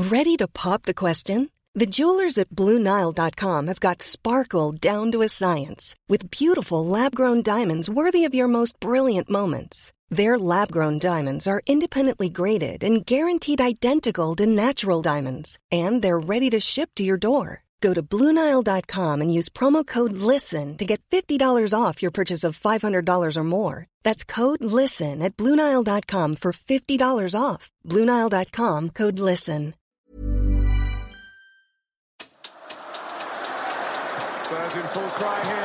Ready to pop the question? The jewelers at BlueNile.com have got sparkle down to a science with beautiful lab-grown diamonds worthy of your most brilliant moments. Their lab-grown diamonds are independently graded and guaranteed identical to natural diamonds, and they're ready to ship to your door. Go to BlueNile.com and use promo code LISTEN to get $50 off your purchase of $500 or more. That's code LISTEN at BlueNile.com for $50 off. BlueNile.com, code LISTEN. Spurs in full cry here.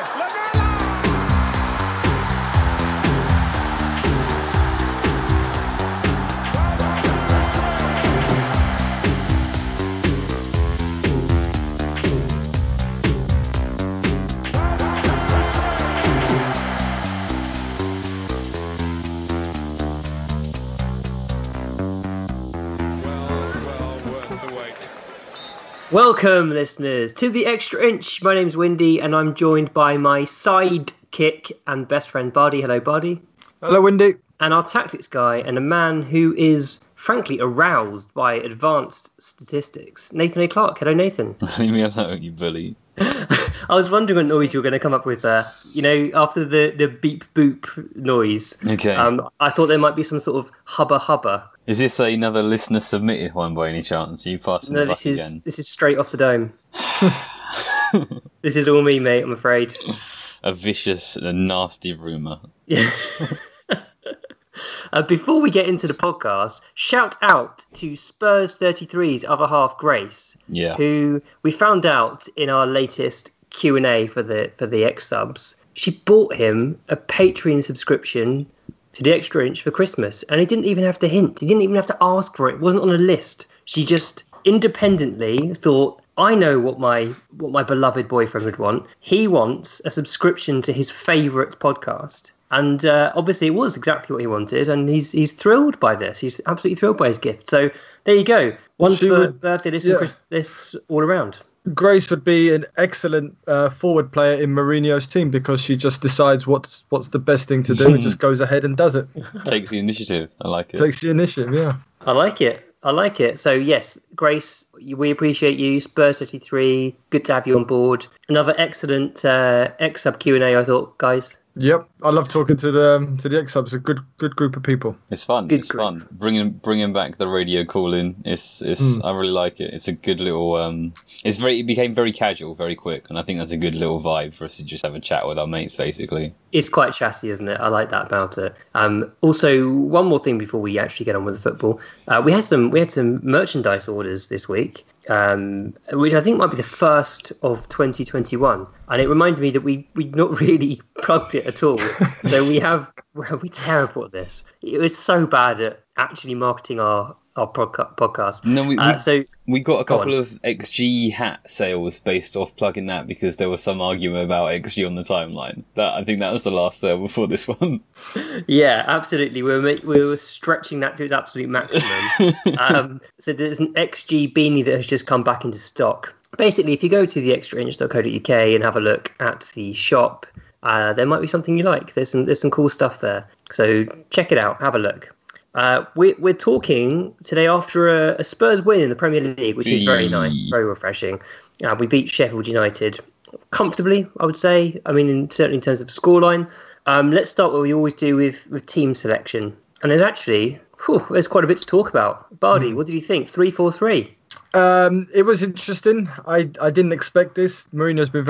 Welcome, listeners, to The Extra Inch. My name's Windy, and I'm joined by my sidekick and best friend, Bardi. Hello, Bardi. Hello, Windy. And our tactics guy, and a man who is, frankly, aroused by advanced statistics, Nathan A. Clark. Hello, Nathan. Leave me alone, you bully. I was wondering what noise you were going to come up with there. You know, after the beep boop noise. Okay. I thought there might be some sort of hubba hubba. Is this another listener submitted one by any chance? Are you passing the buck again? This is straight off the dome. This is all me, mate, I'm afraid. A vicious and nasty rumour. Yeah. Before we get into the podcast, shout out to Spurs 33's other half, Grace, who we found out in our latest Q&A for the X subs. She bought him a Patreon subscription to the Extra Inch for Christmas, and he didn't even have to hint. He didn't even have to ask for it. It wasn't on a list. She just independently thought, I know what my beloved boyfriend would want. He wants a subscription to his favourite podcast. And obviously it was exactly what he wanted, and he's thrilled by this. He's absolutely thrilled by his gift. So there you go. One for birthday, this all around. Grace would be an excellent forward player in Mourinho's team because she just decides what's the best thing to do and just goes ahead and does it. Takes the initiative. I like it. Takes the initiative, yeah. I like it. So, yes, Grace, we appreciate you. Spurs 33, good to have you on board. Another excellent X-Sub Q&A, I thought, guys. Yep, I love talking to the X-Subs. A good group of people. It's fun. Fun. Bringing back the radio call-in. I really like it. It's a good little. It became very casual, very quick, and I think that's a good little vibe for us to just have a chat with our mates, basically. It's quite chatty, isn't it? I like that about it. Also, one more thing before we actually get on with the football. We had some merchandise orders this week, which I think might be the first of 2021, and it reminded me that we'd not really plugged it at all. So we're terrible at this. It was so bad at actually marketing our podcast. No, we got a couple of XG hat sales based off plugging that because there was some argument about XG on the timeline. I think that was the last sale before this one. Yeah, absolutely. We were stretching that to its absolute maximum. So there's an XG beanie that has just come back into stock. Basically, if you go to the extrainch.co.uk and have a look at the shop, there might be something you like. There's some cool stuff there. So check it out. Have a look. We're talking today after a Spurs win in the Premier League, which is very nice, very refreshing. We beat Sheffield United comfortably, I would say. I mean, certainly in terms of scoreline. Let's start what we always do with team selection. And there's quite a bit to talk about. Bardi, what did you think? 3-4-3. It was interesting. I didn't expect this. Mourinho's been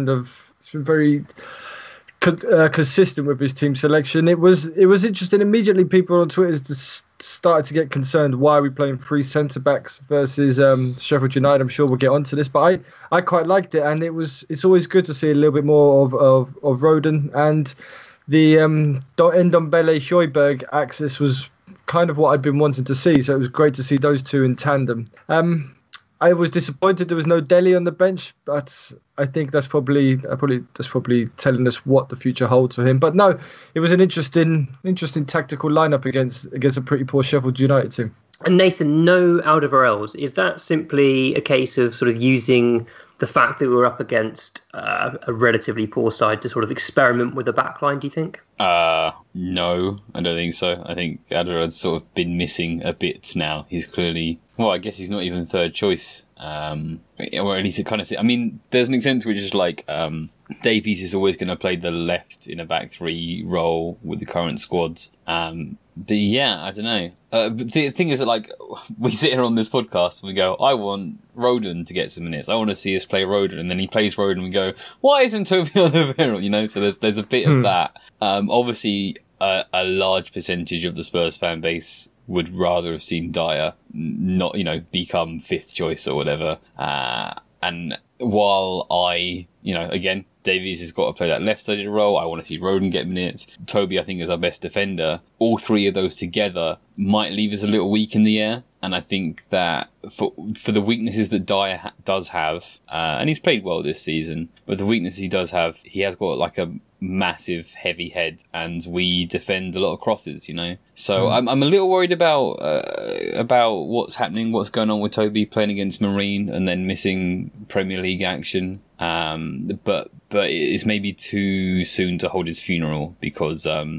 very consistent with his team selection. It was interesting. Immediately, people on Twitter started to get concerned. Why are we playing three centre backs versus Sheffield United? I'm sure we'll get onto this, but I quite liked it, and it's always good to see a little bit more of Rodon, and the Ndombele Højbjerg axis was kind of what I'd been wanting to see. So it was great to see those two in tandem. I was disappointed there was no Dele on the bench, but I think that's probably telling us what the future holds for him. But no, it was an interesting tactical lineup against a pretty poor Sheffield United team. And Nathan, no Alderweireld. Is that simply a case of sort of using the fact that we were up against a relatively poor side to sort of experiment with the backline, do you think? No, I don't think so. I think Adderud's sort of been missing a bit now. He's clearly, well, I guess he's not even third choice. Or at least it kind of, I mean, there's an extent to which it's like, Davies is always going to play the left in a back three role with the current squads. But yeah, I don't know. But the thing is that, like, we sit here on this podcast and we go, I want Rodon to get some minutes. I want to see us play Rodon. And then he plays Rodon and we go, why isn't Toby Alderweireld? You know, so there's a bit of that. Obviously, a large percentage of the Spurs fan base would rather have seen Dyer not, you know, become fifth choice or whatever. And while I, you know, again, Davies has got to play that left-sided role. I want to see Rodon get minutes. Toby, I think, is our best defender. All three of those together might leave us a little weak in the air. And I think that for the weaknesses that Dyer does have, and he's played well this season, but the weaknesses he does have, he has got like a massive heavy head, and we defend a lot of crosses, you know. So I'm a little worried about what's happening, what's going on with Toby playing against Marine and then missing Premier League action. But it's maybe too soon to hold his funeral because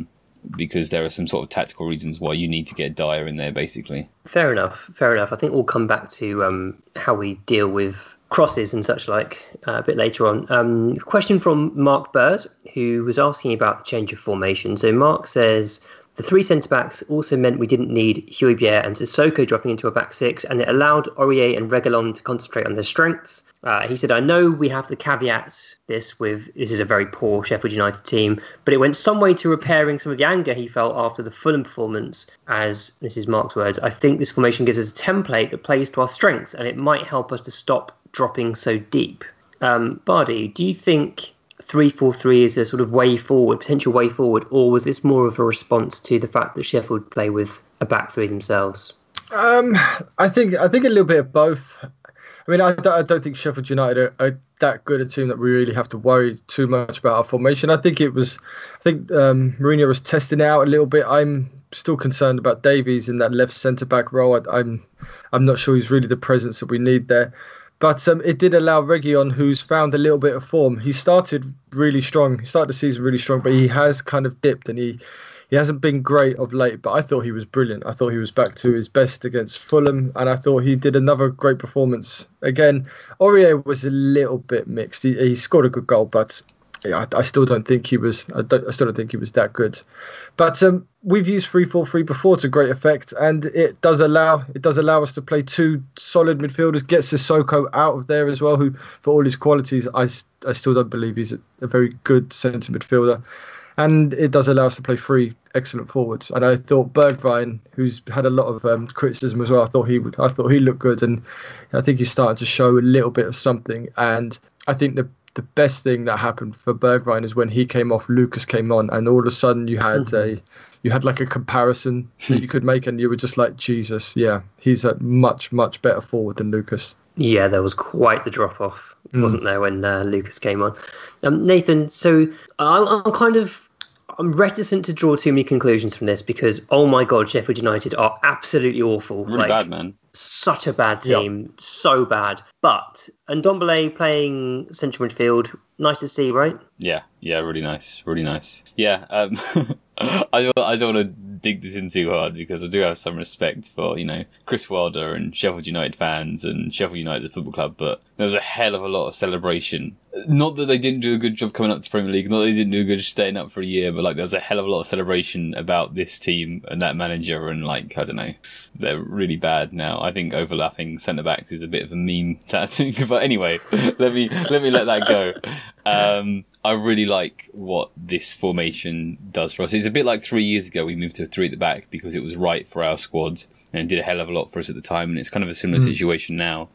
there are some sort of tactical reasons why you need to get Dyer in there, basically. Fair enough. I think we'll come back to how we deal with crosses and such like a bit later on. Question from Mark Bird, who was asking about the change of formation. So Mark says, the three centre-backs also meant we didn't need Højbjerg and Sissoko dropping into a back six, and it allowed Aurier and Reguilon to concentrate on their strengths. He said, I know we have to caveat this is a very poor Sheffield United team, but it went some way to repairing some of the anger he felt after the Fulham performance. As this is Mark's words, I think this formation gives us a template that plays to our strengths, and it might help us to stop dropping so deep. Bardi, do you think 3-4-3 is a sort of way forward, potential way forward, or was this more of a response to the fact that Sheffield play with a back three themselves? I think a little bit of both. I mean, I don't think Sheffield United are that good a team that we really have to worry too much about our formation. I think Mourinho was testing it out a little bit. I'm still concerned about Davies in that left centre back role. I'm not sure he's really the presence that we need there. But it did allow Reguilon, who's found a little bit of form. He started really strong. He started the season really strong, but he has kind of dipped and he hasn't been great of late. But I thought he was brilliant. I thought he was back to his best against Fulham, and I thought he did another great performance. Again, Aurier was a little bit mixed. He scored a good goal, but I still don't think he was. I still don't think he was that good. But we've used 3-4-3 before to great effect, and it does allow us to play two solid midfielders. Get Sissoko out of there as well, who, for all his qualities, I still don't believe he's a very good centre midfielder. And it does allow us to play three excellent forwards. And I thought Bergwijn, who's had a lot of criticism as well, I thought he looked good, and I think he's starting to show a little bit of something. And I think the best thing that happened for Bergwijn is when he came off, Lucas came on, and all of a sudden you had like a comparison that you could make, and you were just like, Jesus, yeah, he's a much, much better forward than Lucas. Yeah, there was quite the drop-off, wasn't there, when Lucas came on. Nathan, so I'm reticent to draw too many conclusions from this because, oh my God, Sheffield United are absolutely awful. Really bad, man. Such a bad team, so bad. But Ndombele playing central midfield, nice to see, right? Yeah, really nice. Yeah, I don't want to dig this in too hard because I do have some respect for, Chris Wilder and Sheffield United fans and Sheffield United Football Club, but there was a hell of a lot of celebration. Not that they didn't do a good job coming up to Premier League, not that they didn't do a good staying up for a year, but there was a hell of a lot of celebration about this team and that manager, and I don't know, they're really bad now. I think overlapping centre backs is a bit of a meme tactic, but anyway, let me let that go. I really like what this formation does for us. It's a bit like 3 years ago we moved to 3 at the back because it was right for our squad and did a hell of a lot for us at the time, and it's kind of a similar situation now.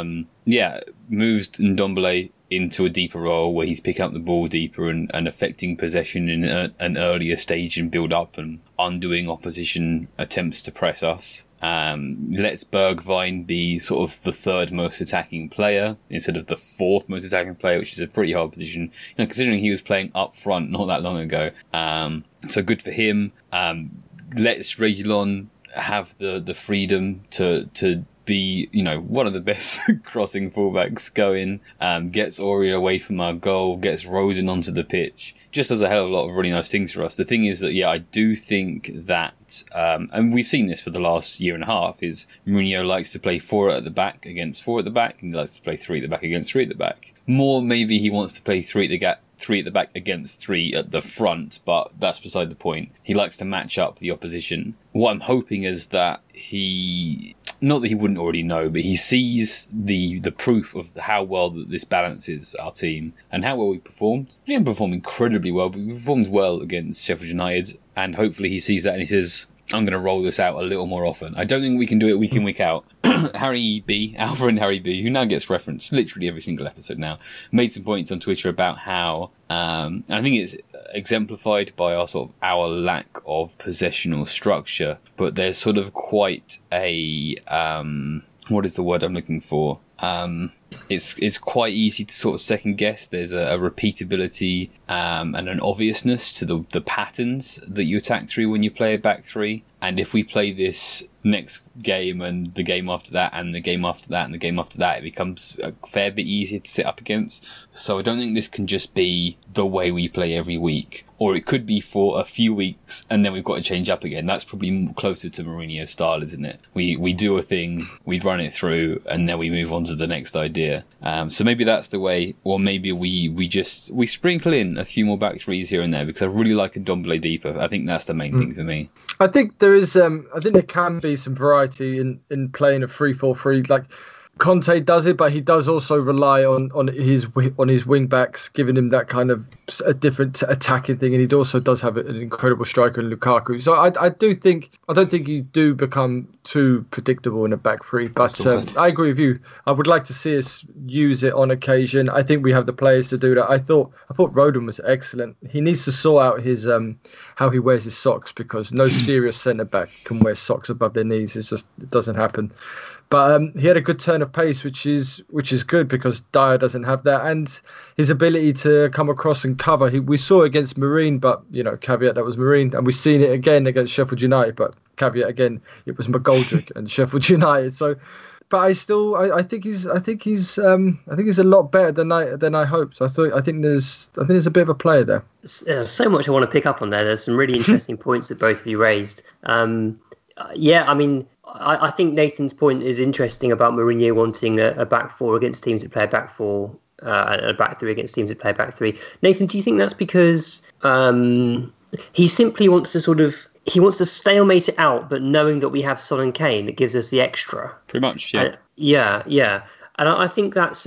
Moves Ndombele into a deeper role where he's picking up the ball deeper and affecting possession in an earlier stage and build up and undoing opposition attempts to press us. Lets Bergwijn be sort of the third most attacking player instead of the fourth most attacking player, which is a pretty hard position, considering he was playing up front not that long ago. So good for him. Lets Reguilon have the freedom to be, one of the best crossing fullbacks going, gets Aurier away from our goal, gets Rosen onto the pitch, just does a hell of a lot of really nice things for us. The thing is that, I do think that, and we've seen this for the last year and a half, is Mourinho likes to play 4 at the back against 4 at the back, and he likes to play 3 at the back against 3 at the back. More, maybe he wants to play 3 at the back against 3 at the front, but that's beside the point. He likes to match up the opposition. What I'm hoping is that not that he wouldn't already know, but he sees the proof of how well that this balances our team and how well we performed. We didn't perform incredibly well, but we performed well against Sheffield United, and hopefully he sees that and he says, I'm going to roll this out a little more often. I don't think we can do it week in, week out. Harry B, Alpha and Harry B, who now gets referenced literally every single episode now, made some points on Twitter about how, and I think it's exemplified by our lack of possessional structure, but there's sort of quite a, what is the word I'm looking for? It's quite easy to sort of second guess. There's a repeatability and an obviousness to the patterns that you attack through when you play a back 3. And if we play this next game and the game after that and the game after that and the game after that, it becomes a fair bit easier to sit up against. So I don't think this can just be the way we play every week. Or it could be for a few weeks and then we've got to change up again. That's probably closer to Mourinho's style, isn't it? We do a thing, we run it through, and then we move on to the next idea. So maybe that's the way, or maybe we sprinkle in a few more back 3s here and there, because I really like a Ndombele deeper. I think that's the main thing for me. I think there can be some variety in playing a 3-4-3. Like Conte does it, but he does also rely on his wing backs, giving him that kind of a different attacking thing, and he also does have an incredible striker in Lukaku. So I don't think you do become too predictable in a back 3. But I agree with you. I would like to see us use it on occasion. I think we have the players to do that. I thought Rodon was excellent. He needs to sort out his how he wears his socks, because no serious centre back can wear socks above their knees. It doesn't happen. But he had a good turn of pace, which is good, because Dyer doesn't have that, and his ability to come across and cover. We saw it against Marine, but caveat, that was Marine, and we've seen it again against Sheffield United, but caveat again, it was McGoldrick and Sheffield United. So, but I think he's a lot better than I hoped. I think there's a bit of a player there. So much I want to pick up on there. There's some really interesting points that both of you raised. I think Nathan's point is interesting about Mourinho wanting a back 4 against teams that play a back 4, and a back 3 against teams that play a back 3. Nathan, do you think that's because he simply wants to stalemate it out, but knowing that we have Son and Kane, that gives us the extra? Pretty much, yeah. Yeah. And I think that's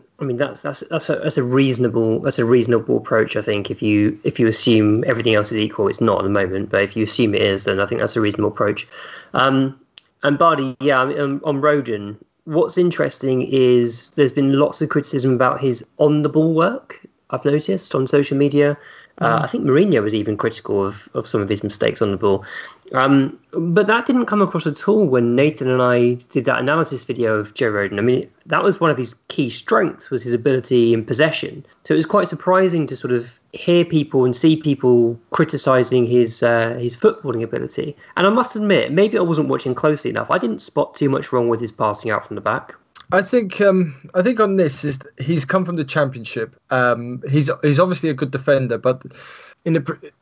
that's a reasonable approach. I think if you assume everything else is equal, it's not at the moment, but if you assume it is, then I think that's a reasonable approach. And Bardi, on Rodon, what's interesting is there's been lots of criticism about his on the ball work. I've noticed on social media. I think Mourinho was even critical of some of his mistakes on the ball. But that didn't come across at all when Nathan and I did that analysis video of Joe Rodon. I mean, that was one of his key strengths, was his ability in possession. So it was quite surprising to sort of hear people and see people criticising his footballing ability. And I must admit, maybe I wasn't watching closely enough. I didn't spot too much wrong with his passing out from the back. I think on this is he's come from the Championship. He's obviously a good defender, but in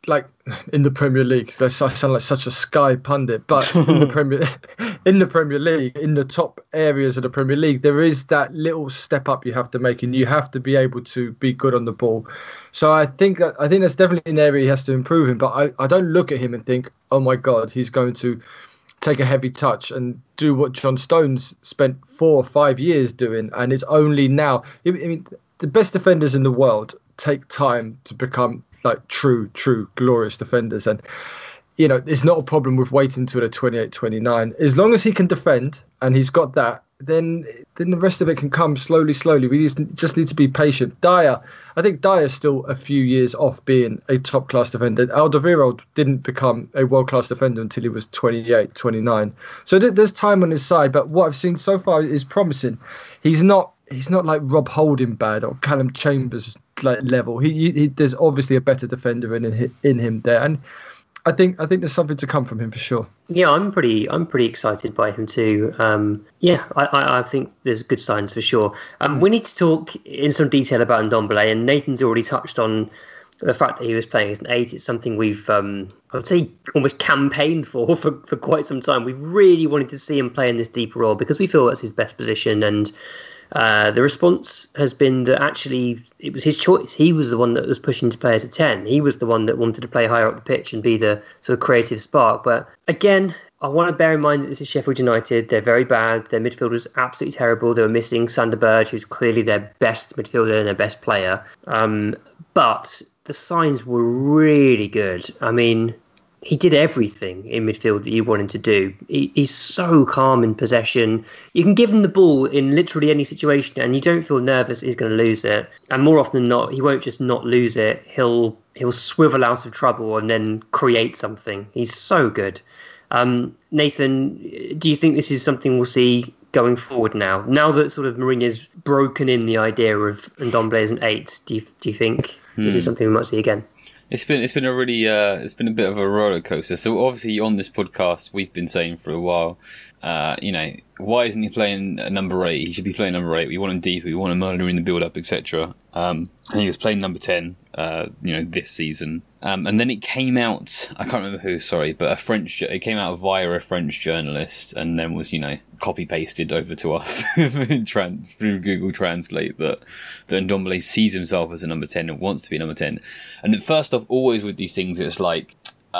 the Premier League, I sound like such a Sky pundit. But in the Premier League, in the top areas of the Premier League, there is that little step up you have to make, and you have to be able to be good on the ball. So I think that's definitely an area he has to improve in. But I don't look at him and think, oh my God, he's going to take a heavy touch and do what John Stones spent 4 or 5 years doing, and it's only now. I mean, the best defenders in the world take time to become like true, glorious defenders, and it's not a problem with waiting until they're 28, 29. As long as he can defend and he's got that, then the rest of it can come slowly. We just need to be patient. I think Dyer's still a few years off being a top-class defender. Alderweireld didn't become a world-class defender until he was 28, 29. So there's time on his side, but what I've seen so far is promising. He's not like Rob Holding bad or Callum Chambers like level. There's obviously a better defender in him there, and I think there's something to come from him for sure. Yeah, I'm pretty excited by him too. I think there's good signs for sure. We need to talk in some detail about Ndombele, and Nathan's already touched on the fact that he was playing as an 8. It's something we've, I would say, almost campaigned for quite some time. We really wanted to see him play in this deeper role because we feel that's his best position, and the response has been that actually it was his choice. He was the one that was pushing to play as a 10. He was the one that wanted to play higher up the pitch and be the sort of creative spark. But again, I want to bear in mind that this is Sheffield United. They're very bad. Their midfield was absolutely terrible. They were missing Sander Berge, who's clearly their best midfielder and their best player. But the signs were really good. I mean, he did everything in midfield that you want him to do. He's so calm in possession. You can give him the ball in literally any situation and you don't feel nervous he's going to lose it. And more often than not, he won't just not lose it. He'll swivel out of trouble and then create something. He's so good. Nathan, do you think this is something we'll see going forward now? Now that sort of Mourinho's broken in the idea of Ndombele as an 8, do you think this is something we might see again? It's been a really it's been a bit of a roller coaster. So obviously on this podcast we've been saying for a while, why isn't he playing number 8? He should be playing number 8. We want him deeper. We want him earlier in the build up, etc. And he was playing number 10, this season. And then it came out. I can't remember who. Sorry, but it came out via a French journalist, and then was copy pasted over to us through Google Translate that Ndombele sees himself as a number 10 and wants to be number 10. And first off, always with these things, it's like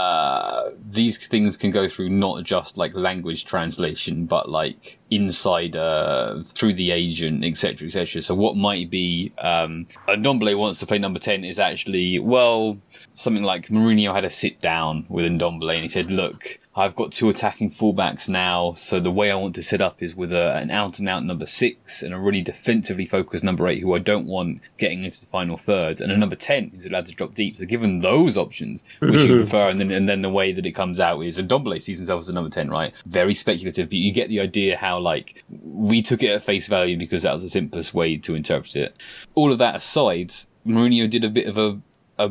these things can go through not just like language translation, but like inside through the agent, etc., etc. So what might be Ndombele wants to play number 10 is actually, well, something like Mourinho had a sit down with Ndombele and he said, look, I've got 2 attacking fullbacks now, so the way I want to set up is with an out-and-out number 6 and a really defensively focused number 8 who I don't want getting into the final thirds, and a number 10 who's allowed to drop deep. So given those options, which you prefer, and then the way that it comes out is Ndombele sees himself as a number 10, right? Very speculative, but you get the idea how like we took it at face value because that was the simplest way to interpret it. All of that aside, Mourinho did a bit of a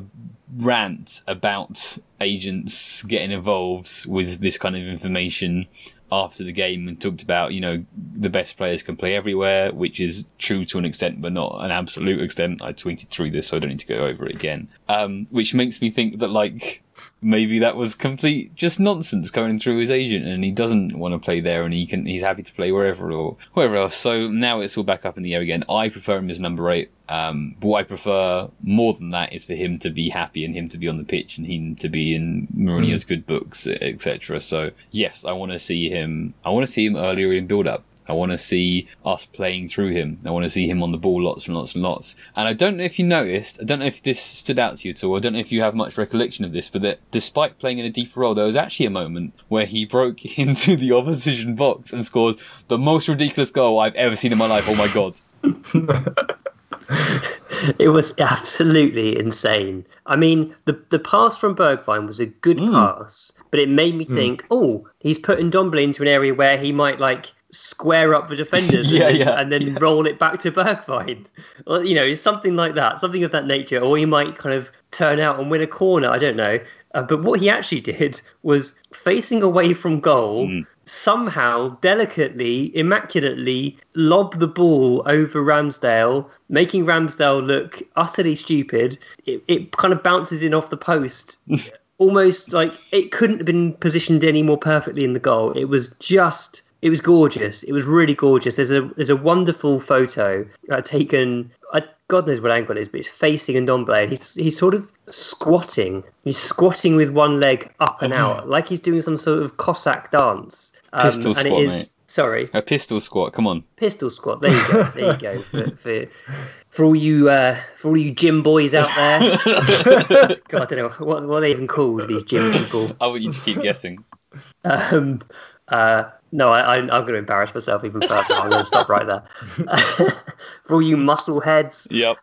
rant about agents getting involved with this kind of information after the game and talked about, the best players can play everywhere, which is true to an extent, but not an absolute extent. I tweeted through this, so I don't need to go over it again. Which makes me think that, like, maybe that was complete just nonsense going through his agent and he doesn't want to play there and he's happy to play wherever or wherever else. So now it's all back up in the air again. I prefer him as number 8. But what I prefer more than that is for him to be happy and him to be on the pitch and him to be in Mourinho's good books, etc. So yes, I want to see him earlier in build-up. I want to see us playing through him. I want to see him on the ball lots and lots and lots. And I don't know if you noticed, I don't know if this stood out to you at all, I don't know if you have much recollection of this, but that despite playing in a deeper role, there was actually a moment where he broke into the opposition box and scored the most ridiculous goal I've ever seen in my life. Oh my God. It was absolutely insane. I mean, the pass from Bergwijn was a good pass, but it made me think, he's putting Ndombele into an area where he might like square up the defenders and then roll it back to Bergwijn. Well, it's something like that, something of that nature. Or he might kind of turn out and win a corner, I don't know. But what he actually did was facing away from goal, somehow delicately, immaculately lob the ball over Ramsdale, making Ramsdale look utterly stupid. It kind of bounces in off the post. Almost like it couldn't have been positioned any more perfectly in the goal. It was gorgeous. It was really gorgeous. There's a wonderful photo taken. God knows what angle it is, but it's facing Ndombele. He's sort of squatting. He's squatting with one leg up and out, like he's doing some sort of Cossack dance. Pistol squat, mate. Sorry, a pistol squat. Come on, pistol squat. There you go. There you go. For all you gym boys out there. God, I don't know what are they even called, these gym people. I want you to keep guessing. No, I'm going to embarrass myself even further. I'm going to stop right there. For all you muscle heads. Yep.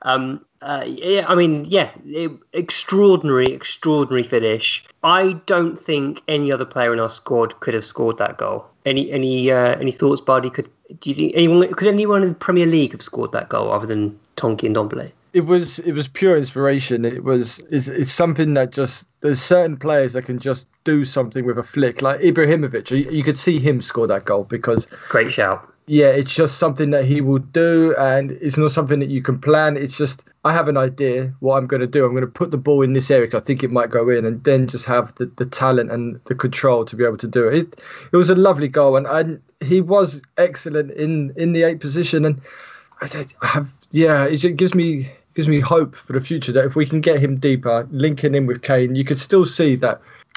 Extraordinary finish. I don't think any other player in our squad could have scored that goal. Any thoughts, Bardi? Do you think could anyone in the Premier League have scored that goal other than Tonki and Ndombele? It was pure inspiration. It's something that just, there's certain players that can just do something with a flick. Like Ibrahimovic, you could see him score that goal because great shout. Yeah, it's just something that he will do, and it's not something that you can plan. It's just, I have an idea what I'm going to do. I'm going to put the ball in this area because I think it might go in, and then just have the talent and the control to be able to do it. It was a lovely goal, and he was excellent in the 8 position, and it gives me hope for the future that if we can get him deeper, linking in with Kane, you could still see that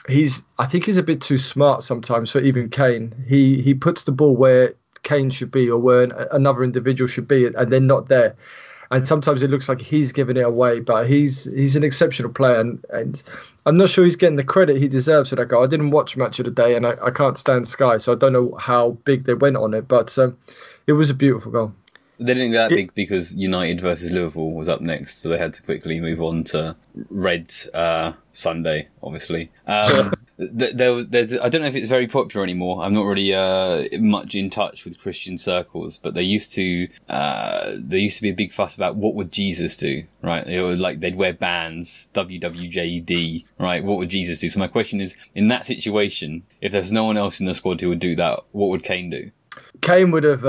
I think he's a bit too smart sometimes for even Kane. He puts the ball where Kane should be or where another individual should be, and they're not there. And sometimes it looks like he's giving it away, but he's an exceptional player, and I'm not sure he's getting the credit he deserves for that goal. I didn't watch Match of the Day, and I can't stand Sky, so I don't know how big they went on it, but it was a beautiful goal. They didn't go that big because United versus Liverpool was up next, so they had to quickly move on to Red Sunday, obviously. There's I don't know if it's very popular anymore. I'm not really much in touch with Christian circles, but there used to be a big fuss about what would Jesus do, right? They'd wear bands, WWJD, right? What would Jesus do? So my question is, in that situation, if there's no one else in the squad who would do that, what would Kane do? Kane would have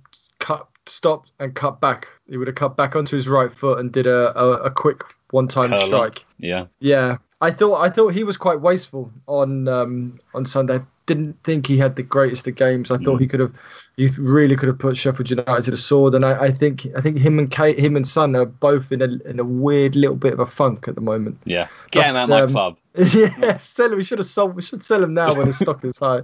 stopped and cut back. He would have cut back onto his right foot and did a quick one-time strike. Yeah. I thought he was quite wasteful on Sunday. Didn't think he had the greatest of games. I thought he really could have put Sheffield United to the sword. And I think him and Son are both in a weird little bit of a funk at the moment. Yeah, get him out of my club. Yeah, sell him. We should sell him now when the stock is high.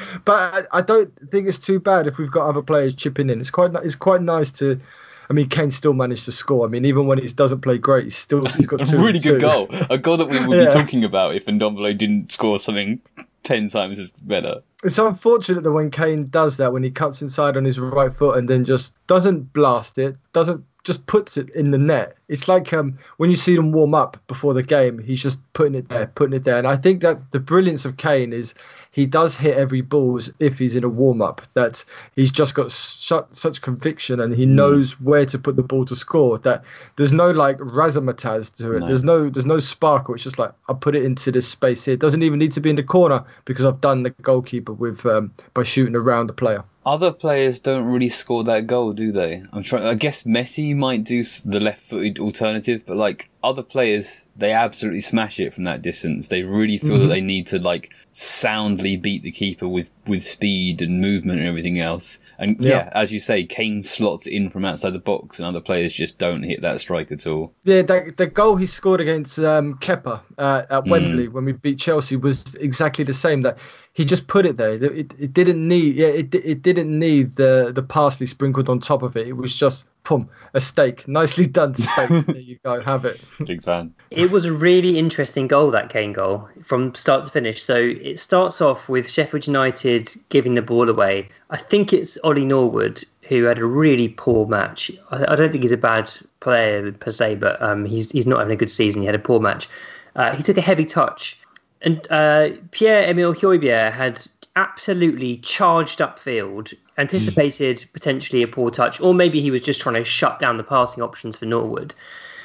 But I don't think it's too bad if we've got other players chipping in. It's quite nice to. I mean, Kane still managed to score. I mean, even when he doesn't play great, he's got a really good goal. A goal that we would be talking about if Ndombele didn't score something 10 times as better. It's unfortunate that when Kane does that, when he cuts inside on his right foot and then just doesn't blast it, just puts it in the net. It's like when you see them warm up before the game, he's just putting it there. And I think that the brilliance of Kane is he does hit every ball if he's in a warm-up, that he's just got such conviction and he knows where to put the ball to score, that there's no like razzmatazz to it. No. There's no sparkle. It's just like, I'll put it into this space here. It doesn't even need to be in the corner because I've done the goalkeeper with by shooting around the player. Other players don't really score that goal, do they? I guess Messi might do the left-footed alternative, but like other players, they absolutely smash it from that distance. They really feel that they need to like soundly beat the keeper with speed and movement and everything else. And yeah, as you say, Kane slots in from outside the box, and other players just don't hit that strike at all. Yeah, the goal he scored against Kepa at Wembley when we beat Chelsea was exactly the same. That he just put it there. It didn't need. Yeah, it didn't need the parsley sprinkled on top of it. It was just a steak, nicely done steak. There you go, have it. Big fan. It was a really interesting goal, that Kane goal, from start to finish. So it starts off with Sheffield United giving the ball away. I think it's Ollie Norwood who had a really poor match. I don't think he's a bad player per se, but he's not having a good season. He had a poor match. He took a heavy touch, and Pierre-Emile Højbjerg had absolutely charged upfield, anticipated potentially a poor touch, or maybe he was just trying to shut down the passing options for Norwood.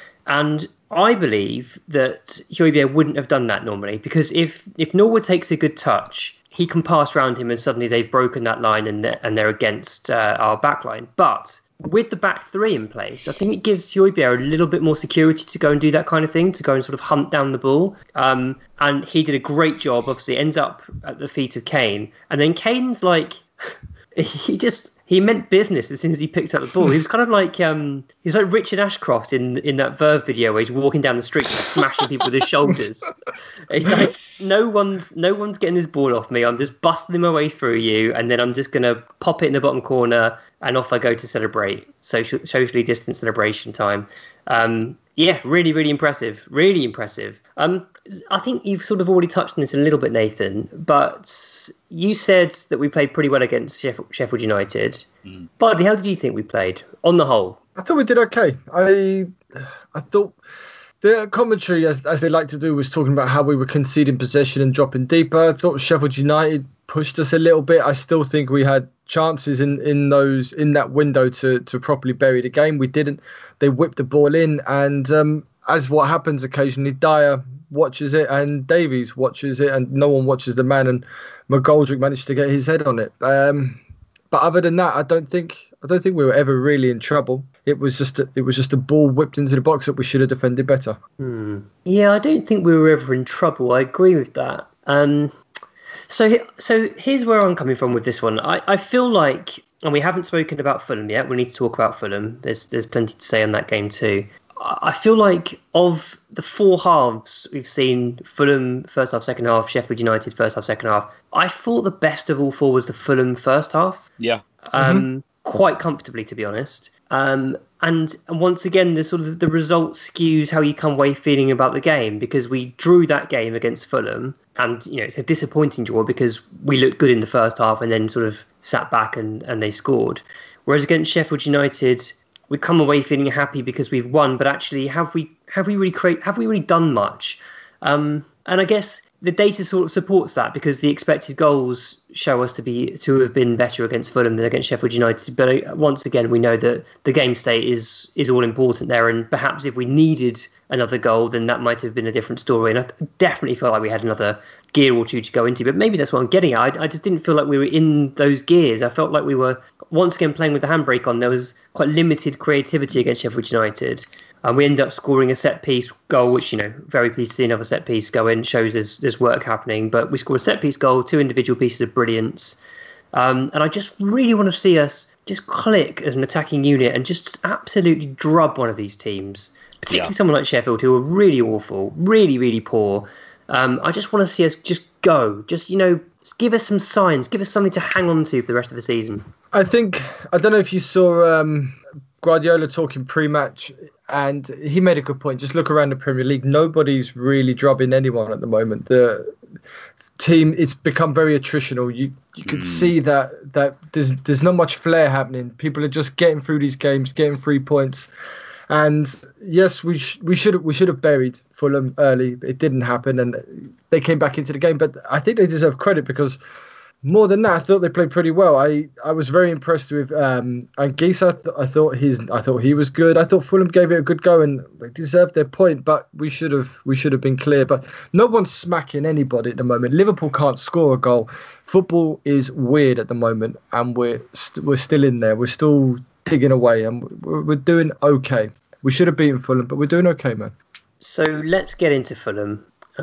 And I believe that Højbjerg wouldn't have done that normally, because if Norwood takes a good touch, he can pass around him and suddenly they've broken that line and they're against our back line. But with the back three in place, I think it gives Højbjerg a little bit more security to go and do that kind of thing, to go and sort of hunt down the ball. And he did a great job. Obviously, ends up at the feet of Kane. And then Kane's like, he meant business as soon as he picked up the ball. He was kind of like he's like Richard Ashcroft in that Verve video where he's walking down the street smashing people with his shoulders. He's like, no one's getting this ball off me. I'm just busting my way through you, and then I'm just gonna pop it in the bottom corner, and off I go to celebrate. Socially distant celebration time. Yeah, really, really impressive. Really impressive. I think you've sort of already touched on this a little bit, Nathan, but you said that we played pretty well against Sheffield United. Buddy, how did you think we played on the whole? I thought we did okay. I thought The commentary, as they like to do, was talking about how we were conceding possession and dropping deeper. I thought Sheffield United pushed us a little bit. I still think we had chances in that window to properly bury the game. We didn't. They whipped the ball in, and as what happens occasionally, Dyer watches it and Davies watches it, and no one watches the man. And McGoldrick managed to get his head on it. But other than that, I don't think we were ever really in trouble. It was just a ball whipped into the box that we should have defended better. Yeah, I don't think we were ever in trouble. I agree with that. So here's where I'm coming from with this one. I feel like, and we haven't spoken about Fulham yet. We need to talk about Fulham. There's plenty to say on that game too. I feel like of the four halves we've seen, Fulham first half, second half, Sheffield United first half, second half, I thought the best of all four was the Fulham first half. Yeah. Quite comfortably, to be honest. And once again, the result skews how you come away feeling about the game, because we drew that game against Fulham, and it's a disappointing draw because we looked good in the first half and then sort of sat back and they scored. Whereas against Sheffield United, we come away feeling happy because we've won, but actually, have we really done much? And I guess the data sort of supports that, because the expected goals show us to have been better against Fulham than against Sheffield United. But once again, we know that the game state is all important there, and perhaps if we needed another goal, then that might have been a different story. And I definitely felt like we had another gear or two to go into. But maybe that's what I'm getting at. I just didn't feel like we were in those gears. I felt like we were once again playing with the handbrake on. There was quite limited creativity against Sheffield United. And we end up scoring a set-piece goal, which, very pleased to see another set-piece go in, shows there's work happening. But we scored a set-piece goal, two individual pieces of brilliance. And I just really want to see us just click as an attacking unit and just absolutely drub one of these teams, particularly someone like Sheffield, who are really awful, really, really poor. I just want to see us just go. Just, give us some signs, give us something to hang on to for the rest of the season. I don't know if you saw Guardiola talking pre-match, and he made a good point. Just look around the Premier League. Nobody's really drubbing anyone at the moment. The team, it's become very attritional. You could see that there's not much flair happening. People are just getting through these games, getting 3 points. And yes, we should have buried Fulham early. It didn't happen, and they came back into the game. But I think they deserve credit, because more than that, I thought they played pretty well. I was very impressed with Anguissa. I thought he was good. I thought Fulham gave it a good go, and they deserved their point. But we should have been clear. But no one's smacking anybody at the moment. Liverpool can't score a goal. Football is weird at the moment, and we're still in there. We're still digging away, and we're doing okay. We should have beaten Fulham, but we're doing okay, man. So let's get into Fulham.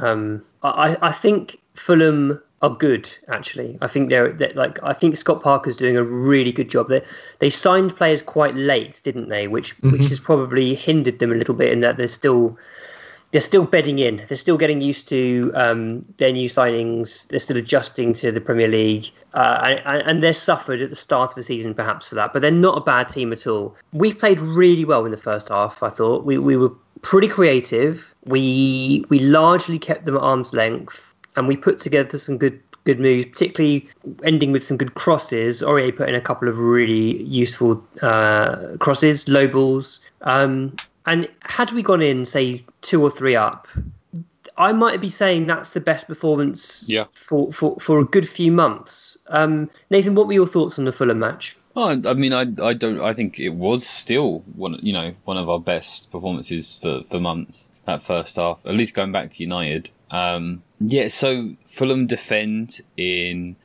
I think Fulham are good, actually. I think I think Scott Parker's doing a really good job. They signed players quite late, didn't they? Which has probably hindered them a little bit, in that they're still bedding in. They're still getting used to their new signings. They're still adjusting to the Premier League, and they're suffered at the start of the season, perhaps, for that. But they're not a bad team at all. We played really well in the first half. I thought we were pretty creative. We largely kept them at arm's length. And we put together some good moves, particularly ending with some good crosses. Aurier put in a couple of really useful crosses, low balls. And had we gone in, say, 2 or 3 up, I might be saying that's the best performance for a good few months. Nathan, what were your thoughts on the Fulham match? Oh, I mean, I think it was still one of our best performances for months, that first half, at least going back to United. So Fulham defend in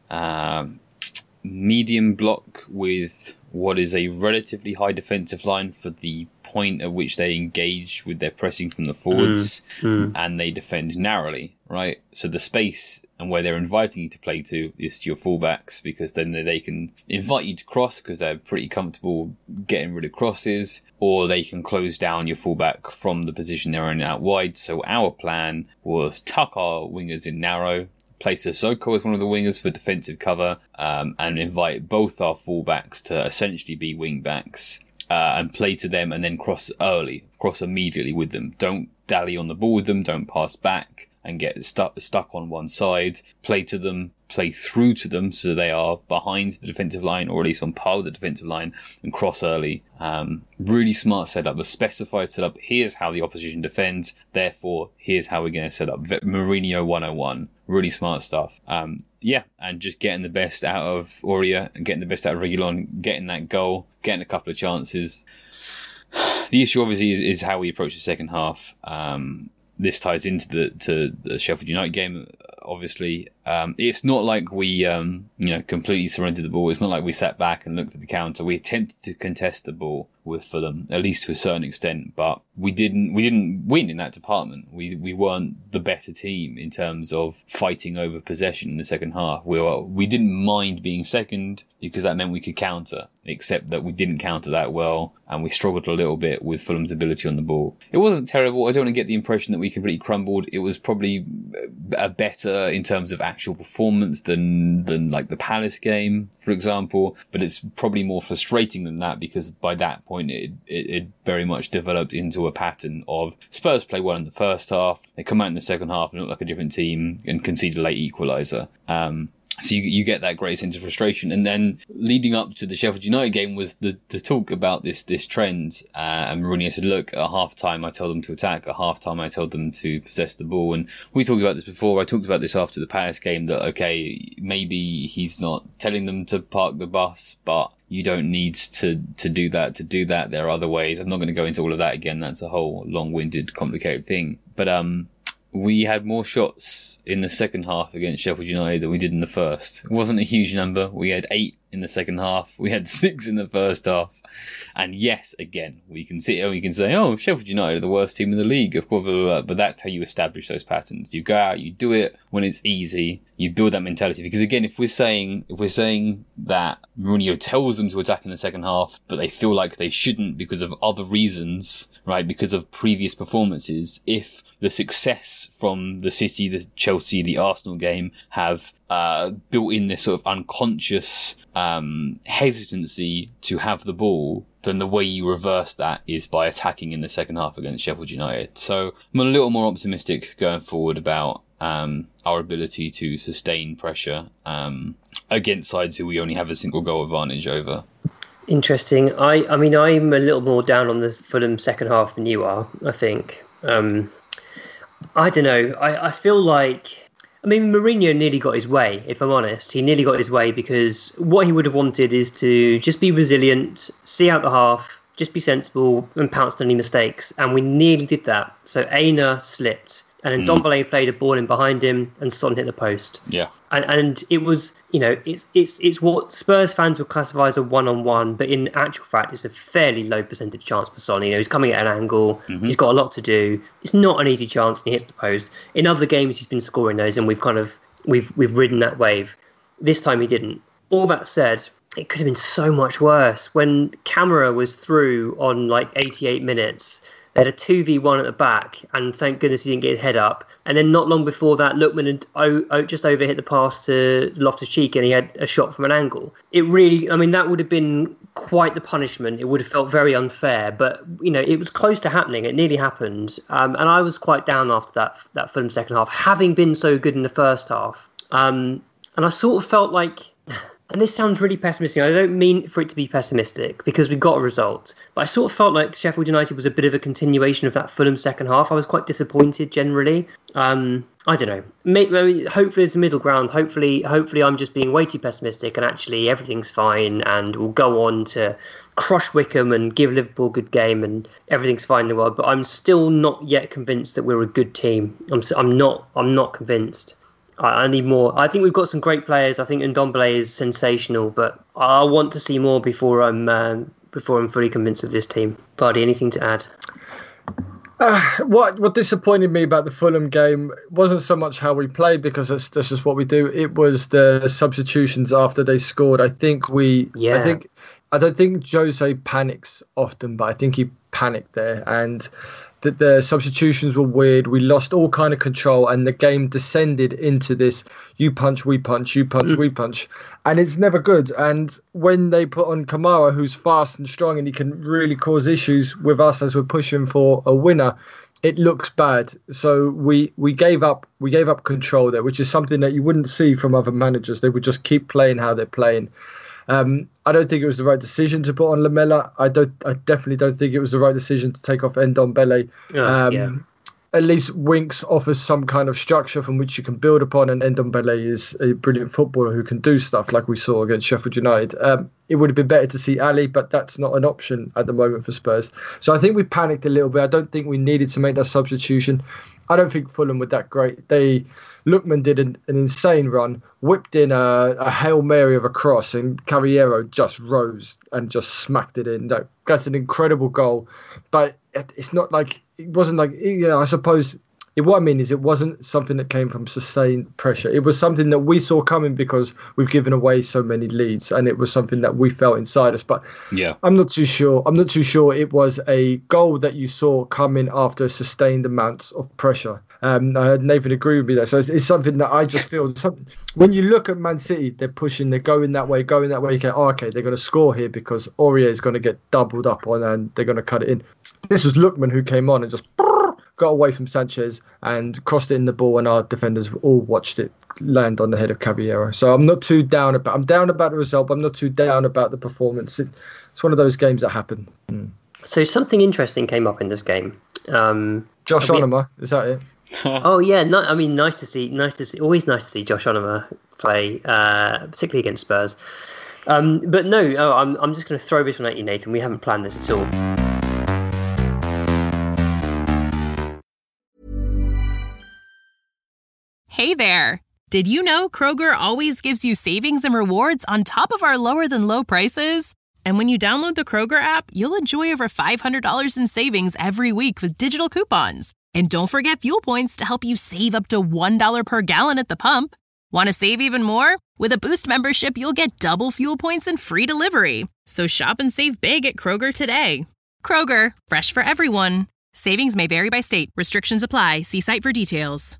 medium block with what is a relatively high defensive line for the point at which they engage with their pressing from the forwards, and they defend narrowly, right? So the space and where they're inviting you to play to is to your fullbacks, because then they can invite you to cross because they're pretty comfortable getting rid of crosses, or they can close down your fullback from the position they're in out wide. So our plan was tuck our wingers in narrow, place Sissoko as one of the wingers for defensive cover, and invite both our fullbacks to essentially be wing backs, and play to them, and then cross immediately with them. Don't dally on the ball with them, don't pass back. and get stuck on one side, play through to them so they are behind the defensive line, or at least on par with the defensive line, and cross early. Really smart setup, a specified setup. Here's how the opposition defends, therefore here's how we're going to set up. Mourinho 101. Really smart stuff. And just getting the best out of Aurier and getting the best out of Reguilon, getting that goal, getting a couple of chances. The issue obviously is how we approach the second half. This ties into the Sheffield United game, obviously. It's not like we completely surrendered the ball. It's not like we sat back and looked at the counter. We attempted to contest the ball with Fulham, at least to a certain extent, but we didn't win in that department. We weren't the better team in terms of fighting over possession in the second half. We didn't mind being second because that meant we could counter, except that we didn't counter that well, and we struggled a little bit with Fulham's ability on the ball. It wasn't terrible. I don't want to get the impression that we completely crumbled. It was probably a better in terms of actual performance than like the Palace game, for example, but it's probably more frustrating than that, because by that point it very much developed into a pattern of Spurs play well in the first half, they come out in the second half and look like a different team and concede a late equaliser. So you get that great sense of frustration. And then leading up to the Sheffield United game was the talk about this trend. And Mourinho said, look, at half-time I told them to attack. At half-time I told them to possess the ball. And we talked about this before. I talked about this after the Palace game, that, okay, maybe he's not telling them to park the bus, but you don't need to do that. To do that, there are other ways. I'm not going to go into all of that again. That's a whole long-winded, complicated thing. But we had more shots in the second half against Sheffield United than we did in the first. It wasn't a huge number. We had 8 in the second half. We had 6 in the first half. And yes, again, we can sit here and we can say, oh, Sheffield United are the worst team in the league, of course, blah, blah, blah. But that's how you establish those patterns. You go out, you do it when it's easy. You build that mentality. Because again, if we're saying that Mourinho tells them to attack in the second half, but they feel like they shouldn't because of other reasons, right? Because of previous performances, if the success from the City, the Chelsea, the Arsenal game have built in this sort of unconscious hesitancy to have the ball, then the way you reverse that is by attacking in the second half against Sheffield United. So I'm a little more optimistic going forward about our ability to sustain pressure against sides who we only have a single goal advantage over. Interesting. I mean, I'm a little more down on the Fulham second half than you are, I think. I don't know. I feel like... I mean, Mourinho nearly got his way, if I'm honest. He nearly got his way because what he would have wanted is to just be resilient, see out the half, just be sensible and pounce on any mistakes. And we nearly did that. So Aina slipped. And then Ndombele played a ball in behind him and Son hit the post. Yeah. And it was, it's what Spurs fans would classify as a one-on-one, but in actual fact, it's a fairly low percentage chance for Son. He's coming at an angle. Mm-hmm. He's got a lot to do. It's not an easy chance and he hits the post. In other games, he's been scoring those and we've ridden that wave. This time he didn't. All that said, it could have been so much worse. When Camara was through on like 88 minutes, they had a 2v1 at the back, and thank goodness he didn't get his head up. And then not long before that, Lookman had just overhit the pass to Loftus-Cheek, and he had a shot from an angle. It really, I mean, that would have been quite the punishment. It would have felt very unfair, but, it was close to happening. It nearly happened. And I was quite down after that Fulham second half, having been so good in the first half. And I sort of felt like... And this sounds really pessimistic. I don't mean for it to be pessimistic because we got a result. But I sort of felt like Sheffield United was a bit of a continuation of that Fulham second half. I was quite disappointed generally. I don't know. Maybe, hopefully there's a middle ground. Hopefully I'm just being way too pessimistic and actually everything's fine and we'll go on to crush Wickham and give Liverpool a good game and everything's fine in the world. But I'm still not yet convinced that we're a good team. I'm not convinced. I need more. I think we've got some great players. I think Ndombele is sensational, but I want to see more before I'm fully convinced of this team. Bardi, anything to add? What disappointed me about the Fulham game wasn't so much how we played, because that's just what we do. It was the substitutions after they scored. I don't think Jose panics often, but I think he panicked there, and the substitutions were weird. We lost all kind of control, and the game descended into this you punch, we punch, you punch, we punch, and it's never good. And when they put on Kamara, who's fast and strong and he can really cause issues with us as we're pushing for a winner, it looks bad. So we gave up control there, which is something that you wouldn't see from other managers. They would just keep playing how they're playing. I don't think it was the right decision to put on Lamela. I definitely don't think it was the right decision to take off Ndombele. At least Winks offers some kind of structure from which you can build upon, and Ndombele is a brilliant footballer who can do stuff like we saw against Sheffield United. It would have been better to see Ali, but that's not an option at the moment for Spurs. So I think we panicked a little bit. I don't think we needed to make that substitution. I don't think Fulham were that great. Lookman did an insane run, whipped in a Hail Mary of a cross, and Caballero just rose and just smacked it in. That's an incredible goal. But it's not like, it wasn't like, I suppose, what I mean is it wasn't something that came from sustained pressure. It was something that we saw coming because we've given away so many leads, and it was something that we felt inside us. But I'm not too sure. It was a goal that you saw coming after sustained amounts of pressure. I heard Nathan agree with me there. So it's something that I just feel. When you look at Man City, they're pushing, they're going that way. You go, okay, they're going to score here because Aurier is going to get doubled up on and they're going to cut it in. This was Lookman who came on and just got away from Sanchez and crossed it in the ball, and our defenders all watched it land on the head of Caballero. So I'm not too down about. I'm down about the result, but I'm not too down about the performance. It's one of those games that happen. So something interesting came up in this game. Josh Onomah, is that it? Oh yeah, nice to see. Always nice to see Josh Onomah play, particularly against Spurs. But no, I'm just going to throw this one at you, Nathan. We haven't planned this at all. Hey there! Did you know Kroger always gives you savings and rewards on top of our lower than low prices? And when you download the Kroger app, you'll enjoy over $500 in savings every week with digital coupons. And don't forget fuel points to help you save up to $1 per gallon at the pump. Want to save even more? With a Boost membership, you'll get double fuel points and free delivery. So shop and save big at Kroger today. Kroger, fresh for everyone. Savings may vary by state. Restrictions apply. See site for details.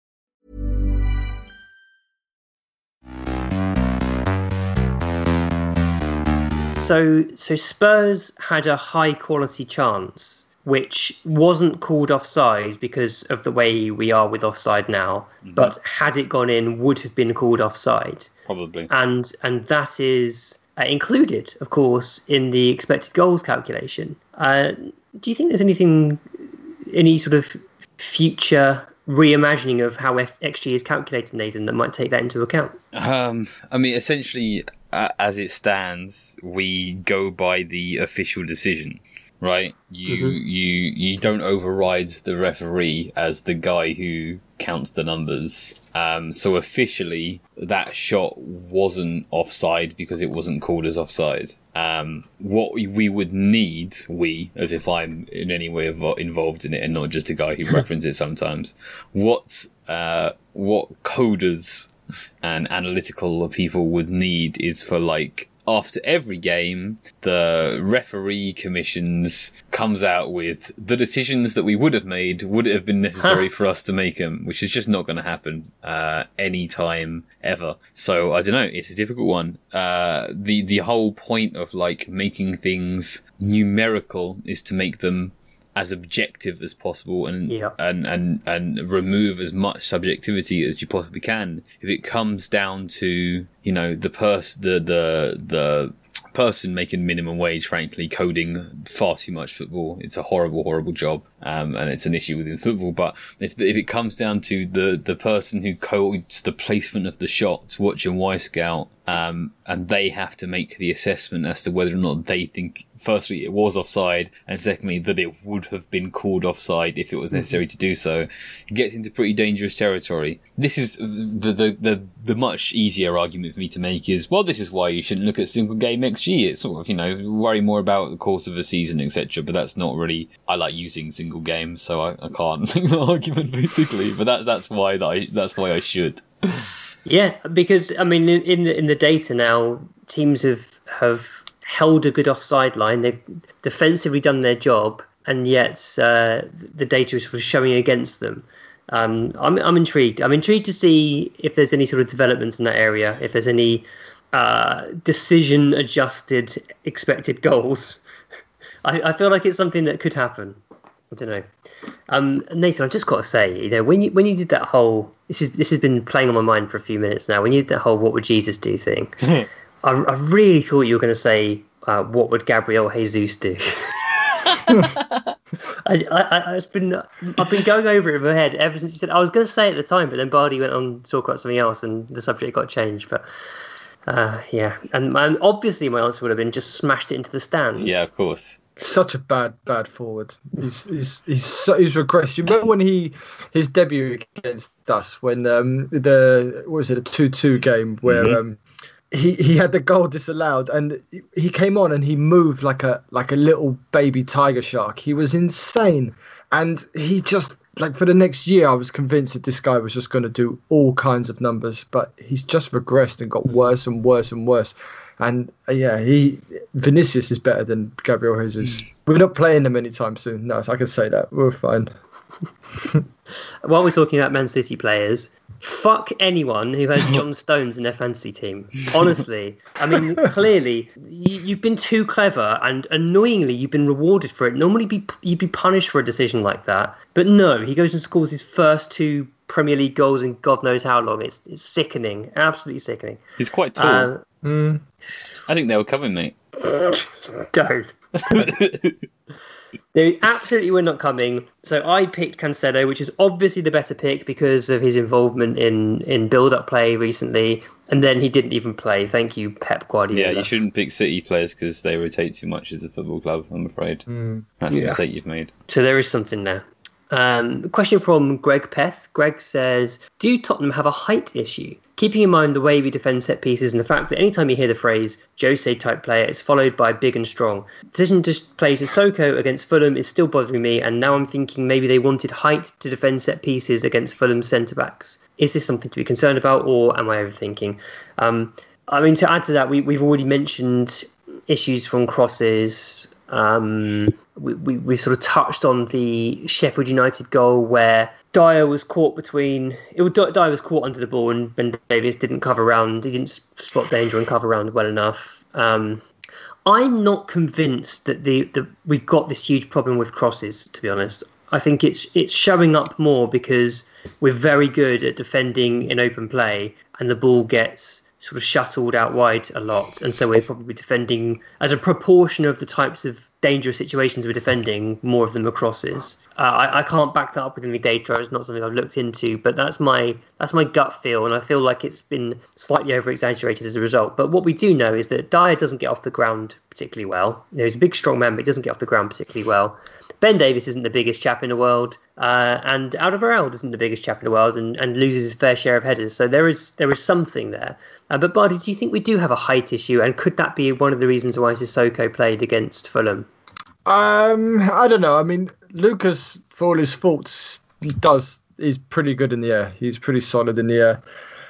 So Spurs had a high quality chance, which wasn't called offside because of the way we are with offside now. Mm-hmm. But had it gone in, would have been called offside. Probably. And that is included, of course, in the expected goals calculation. Do you think there's any sort of future reimagining of how XG is calculated, Nathan, that might take that into account? Essentially, as it stands, we go by the official decision, right? You don't override the referee as the guy who counts the numbers. So officially, that shot wasn't offside because it wasn't called as offside. What we would need, as if I'm in any way involved in it and not just a guy who references it sometimes, what coders and analytical people would need is for, like, after every game, the referee commissions comes out with the decisions that we would have made would it have been necessary for us to make them, which is just not going to happen any time ever. So I don't know. It's a difficult one. The whole point of, like, making things numerical is to make them as objective as possible and remove as much subjectivity as you possibly can. If it comes down to, the person making minimum wage, frankly, coding far too much football, it's a horrible job, and it's an issue within football. But if it comes down to the person who codes the placement of the shots, watching Y-Scout, and they have to make the assessment as to whether or not they think, firstly, it was offside, and secondly, that it would have been called offside if it was necessary to do so, it gets into pretty dangerous territory. This is the much easier argument for me to make is, well, this is why you shouldn't look at single game XG. It's sort of, worry more about the course of a season, etc. But that's not really, I like using single games, so I can't make the argument basically. But that's why I should. Yeah, because in the data now, teams have held a good offside line. They've defensively done their job, and yet the data is sort of showing against them. I'm intrigued. I'm intrigued to see if there's any sort of developments in that area. If there's any decision-adjusted expected goals. I feel like it's something that could happen. I don't know. Nathan, I've just got to say, when you did that whole, this has been playing on my mind for a few minutes now. When you did that whole "What would Jesus do" thing, I really thought you were going to say, "What would Gabriel Jesus do?" I've been going over it in my head ever since you said. I was going to say it at the time, but then Bardi went on to talk about something else, and the subject got changed. But and obviously my answer would have been just smashed it into the stands. Yeah, of course. Such a bad forward. He's regressed. You remember when his debut against us when a 2-2 game where he had the goal disallowed and he came on and he moved like a little baby tiger shark. He was insane, and he just for the next year I was convinced that this guy was just going to do all kinds of numbers, but he's just regressed and got worse and worse and worse. And Vinicius is better than Gabriel Jesus. We're not playing them anytime soon. No, so I can say that. We're fine. While we're talking about Man City players, fuck anyone who has John Stones in their fantasy team. Honestly. I mean, clearly, you've been too clever, and annoyingly, you've been rewarded for it. Normally, you'd be punished for a decision like that. But no, he goes and scores his first 2 Premier League goals in God knows how long. It's sickening. Absolutely sickening. He's quite tall. I think they were coming, mate. Don't. They absolutely were not coming. So I picked Cancelo, which is obviously the better pick because of his involvement in build-up play recently. And then he didn't even play. Thank you, Pep Guardiola. Yeah, you shouldn't pick City players because they rotate too much as a football club, I'm afraid. That's a mistake you've made. So there is something there. A question from Greg Peth. Greg says, do Tottenham have a height issue? Keeping in mind the way we defend set pieces and the fact that anytime you hear the phrase Jose type player, it's followed by big and strong. The decision to play Sissoko against Fulham is still bothering me, and now I'm thinking maybe they wanted height to defend set pieces against Fulham centre-backs. Is this something to be concerned about, or am I overthinking? I mean, to add to that, we've already mentioned issues from crosses. We sort of touched on the Sheffield United goal where Dyer was caught Dyer was caught under the ball and Ben Davies didn't cover round. He didn't spot danger and cover round well enough. I'm not convinced that we've got this huge problem with crosses, to be honest. I think it's showing up more because we're very good at defending in open play and the ball gets sort of shuttled out wide a lot, and so we're probably defending as a proportion of the types of dangerous situations we're defending, more of them are crosses. I can't back that up with any data. It's not something I've looked into, but that's my gut feel, and I feel like it's been slightly over exaggerated as a result. But what we do know is that Dyer doesn't get off the ground particularly well. He's a big strong man, but he doesn't get off the ground particularly well. Ben Davies isn't the biggest chap in the world, and Alderweireld isn't the biggest chap in the world, and loses his fair share of headers. So there is something there. But Bardi, do you think we do have a height issue, and could that be one of the reasons why Sissoko played against Fulham? I don't know. I mean, Lucas, for all his faults, he's pretty good in the air. He's pretty solid in the air.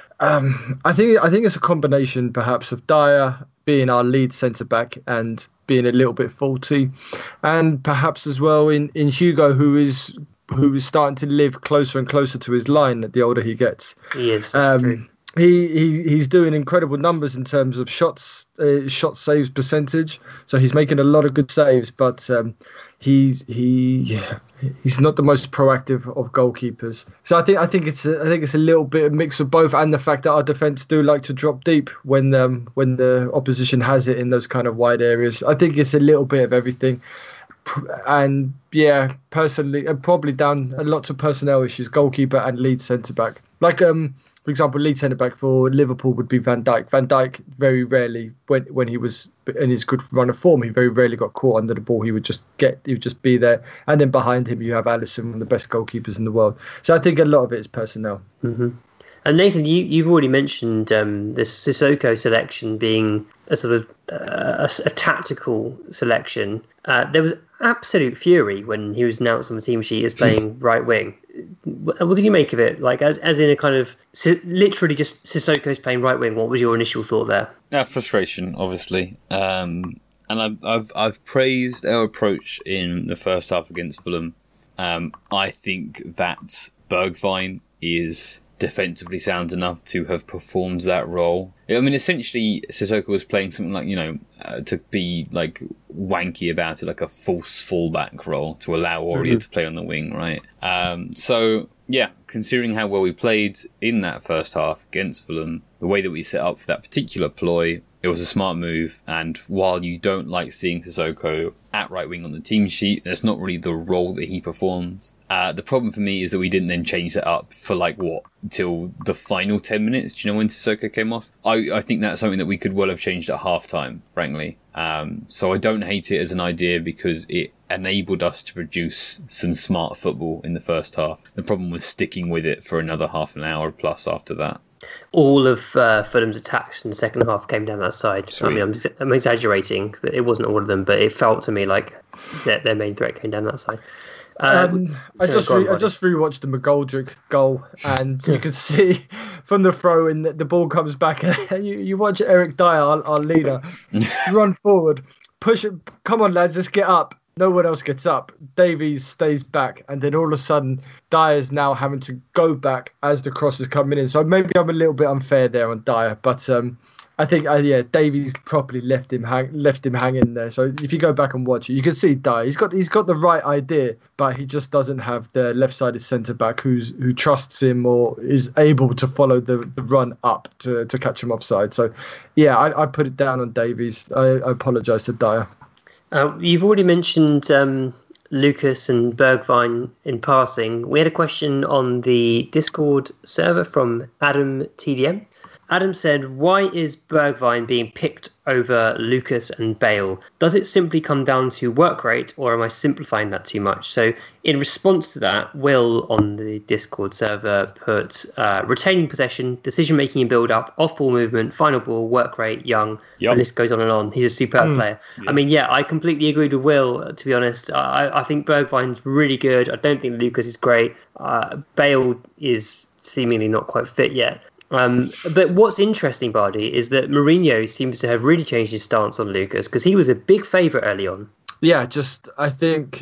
I think it's a combination, perhaps, of Dyer being our lead centre back and being a little bit faulty, and perhaps as well in Hugo, who is starting to live closer and closer to his line the older he gets. He is. That's true. He's doing incredible numbers in terms of shot saves percentage. So he's making a lot of good saves, but he's not the most proactive of goalkeepers. So I think it's a little bit of mix of both, and the fact that our defence do like to drop deep when the opposition has it in those kind of wide areas. I think it's a little bit of everything. And yeah, personally, probably down a lot of personnel issues, goalkeeper and lead centre back. Like for example, lead centre back for Liverpool would be Van Dijk. Van Dijk very rarely, when he was in his good run of form, he very rarely got caught under the ball. He would just be there, and then behind him you have Alisson, one of the best goalkeepers in the world. So I think a lot of it is personnel. Mm-hmm. And Nathan, you've already mentioned the Sissoko selection being a sort of a tactical selection. There was absolute fury when he was announced on the team sheet as playing right wing. What did you make of it? Like as in a kind of literally just Sissoko's playing right wing. What was your initial thought there? Frustration, obviously. And I've praised our approach in the first half against Fulham. I think that Bergwijn is defensively sound enough to have performed that role. I mean, essentially, Sissoko was playing something like, to be like wanky about it, like a false fullback role to allow Aurier to play on the wing, right? So, yeah, considering how well we played in that first half against Fulham, the way that we set up for that particular ploy, it was a smart move. And while you don't like seeing Sissoko at right wing on the team sheet, that's not really the role that he performed. The problem for me is that we didn't then change that up for till the final 10 minutes. Do you know when Sissoko came off? I think that's something that we could well have changed at half time, frankly. So I don't hate it as an idea because it enabled us to produce some smart football in the first half. The problem was sticking with it for another half an hour plus after that. All of Fulham's attacks in the second half came down that side. Sweet. I mean, I'm exaggerating, but it wasn't all of them, but it felt to me like their main threat came down that side. I just rewatched the McGoldrick goal, and you can see from the throw in that the ball comes back, and you watch Eric Dyer, our leader, run forward, push it. Come on, lads, let's get up. No one else gets up. Davies stays back, and then all of a sudden, Dyer's now having to go back as the cross is coming in. So maybe I'm a little bit unfair there on Dyer, but I think Davies properly left him hanging there. So if you go back and watch it, you can see Dyer. He's got the right idea, but he just doesn't have the left-sided centre back who trusts him or is able to follow the run up to catch him offside. So yeah, I put it down on Davies. I apologise to Dyer. You've already mentioned Lucas and Bergwijn in passing. We had a question on the Discord server from Adam TDM. Adam said, why is Bergwijn being picked over Lucas and Bale? Does it simply come down to work rate, or am I simplifying that too much? So in response to that, Will on the Discord server put retaining possession, decision-making and build-up, off-ball movement, final ball, work rate, young, the list goes on and on. He's a superb player. Yeah. I mean, I completely agree with Will, to be honest. I think Bergwijn's really good. I don't think Lucas is great. Bale is seemingly not quite fit yet. But what's interesting, Bardi, is that Mourinho seems to have really changed his stance on Lucas because he was a big favourite early on. Yeah, I think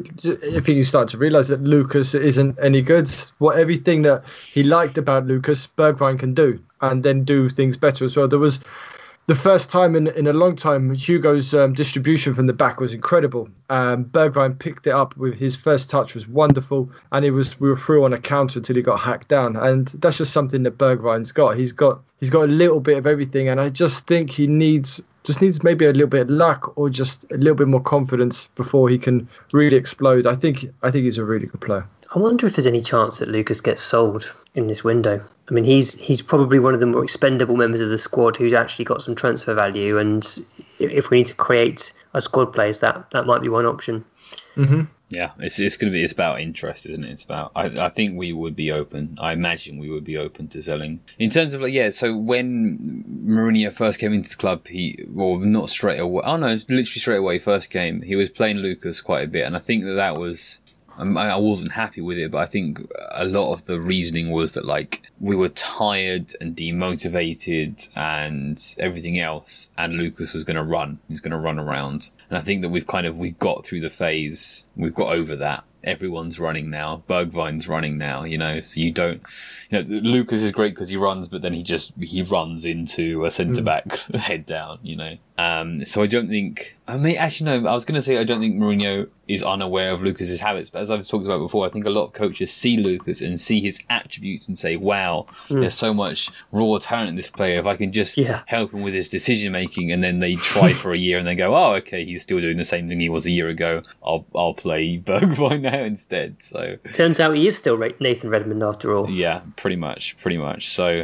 you start to realise that Lucas isn't any good. Everything that he liked about Lucas, Bergwijn can do, and then do things better as well. There was the first time in a long time, Hugo's distribution from the back was incredible. Bergwijn picked it up with his first touch, was wonderful, and we were through on a counter until he got hacked down. And that's just something that Bergwijn's got. He's got a little bit of everything, and I just think he needs maybe a little bit of luck or just a little bit more confidence before he can really explode. I think he's a really good player. I wonder if there's any chance that Lucas gets sold in this window. I mean, he's probably one of the more expendable members of the squad who's actually got some transfer value. And if we need to create a squad players, that might be one option. Mm-hmm. Yeah, it's about interest, isn't it? It's about. I think we would be open. I imagine we would be open to selling. In terms of so when Mourinho first came into the club, not straight away. Oh no, literally straight away. First game, he was playing Lucas quite a bit, and I think that was. I wasn't happy with it, but I think a lot of the reasoning was that we were tired and demotivated and everything else, and Lucas was going to run. He's going to run around, and I think that we've got through the phase. We've got over that. Everyone's running now. Bergwijn's running now. So you don't. Lucas is great because he runs, but then he runs into a centre back head down. So I don't think. I was going to say I don't think Mourinho is unaware of Lucas's habits, but as I've talked about before, I think a lot of coaches see Lucas and see his attributes and say, "Wow, there's so much raw talent in this player. If I can just help him with his decision making," and then they try for a year and they go, "Oh, okay, he's still doing the same thing he was a year ago. I'll play Bergwijn now instead." So turns out he is still Nathan Redmond after all. Yeah, pretty much. So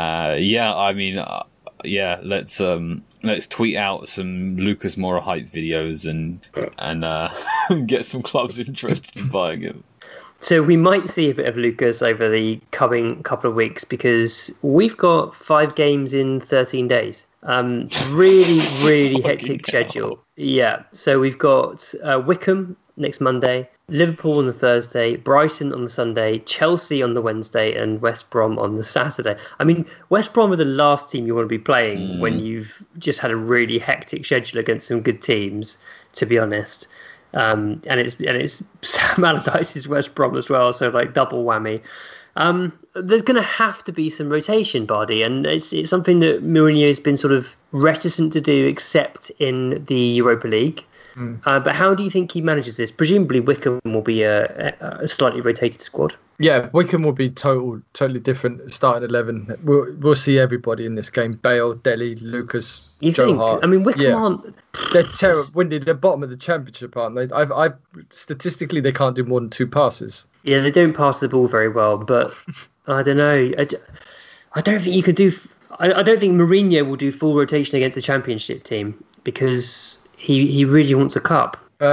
let's tweet out some Lucas Moura hype videos and get some clubs interested in buying him. So we might see a bit of Lucas over the coming couple of weeks because we've got 5 games in 13 days. Really, really hectic schedule. Yeah. So we've got Wickham next Monday, Liverpool on the Thursday, Brighton on the Sunday, Chelsea on the Wednesday, and West Brom on the Saturday. I mean, West Brom are the last team you want to be playing when you've just had a really hectic schedule against some good teams, to be honest. And it's Sam Allardyce's West Brom as well, so double whammy. There's going to have to be some rotation, Bardi, and it's something that Mourinho has been sort of reticent to do, except in the Europa League. But how do you think he manages this? Presumably Wickham will be a slightly rotated squad. Yeah, Wickham will be totally different starting 11. We'll see everybody in this game. Bale, Dele, Lucas, Joe think? Hart. I mean, Wickham aren't... They're terrible. Wendy, they're bottom of the Championship, aren't they? Statistically, they can't do more than 2 passes. Yeah, they don't pass the ball very well, but I don't know. I don't think you could do... I don't think Mourinho will do full rotation against a Championship team because he really wants a cup.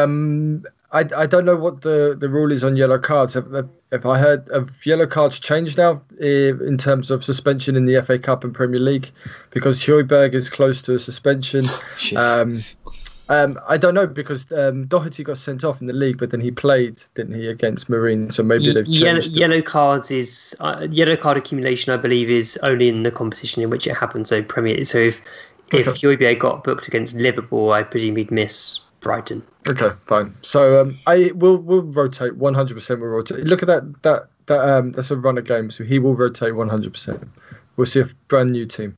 I don't know what the rule is on yellow cards. Have I heard of yellow cards changed now in terms of suspension in the FA Cup and Premier League? Because Højbjerg is close to a suspension. I don't know because Doherty got sent off in the league, but then he played, didn't he, against Marine? So maybe they've changed yellow cards is yellow card accumulation, I believe, is only in the competition in which it happens. So Premier. So if Højbjerg got booked against Liverpool, I presume he'd miss Brighton. Okay, fine. So we'll rotate 100%. We'll rotate. Look at that. That's a run of games. So he will rotate 100%. We'll see a brand new team.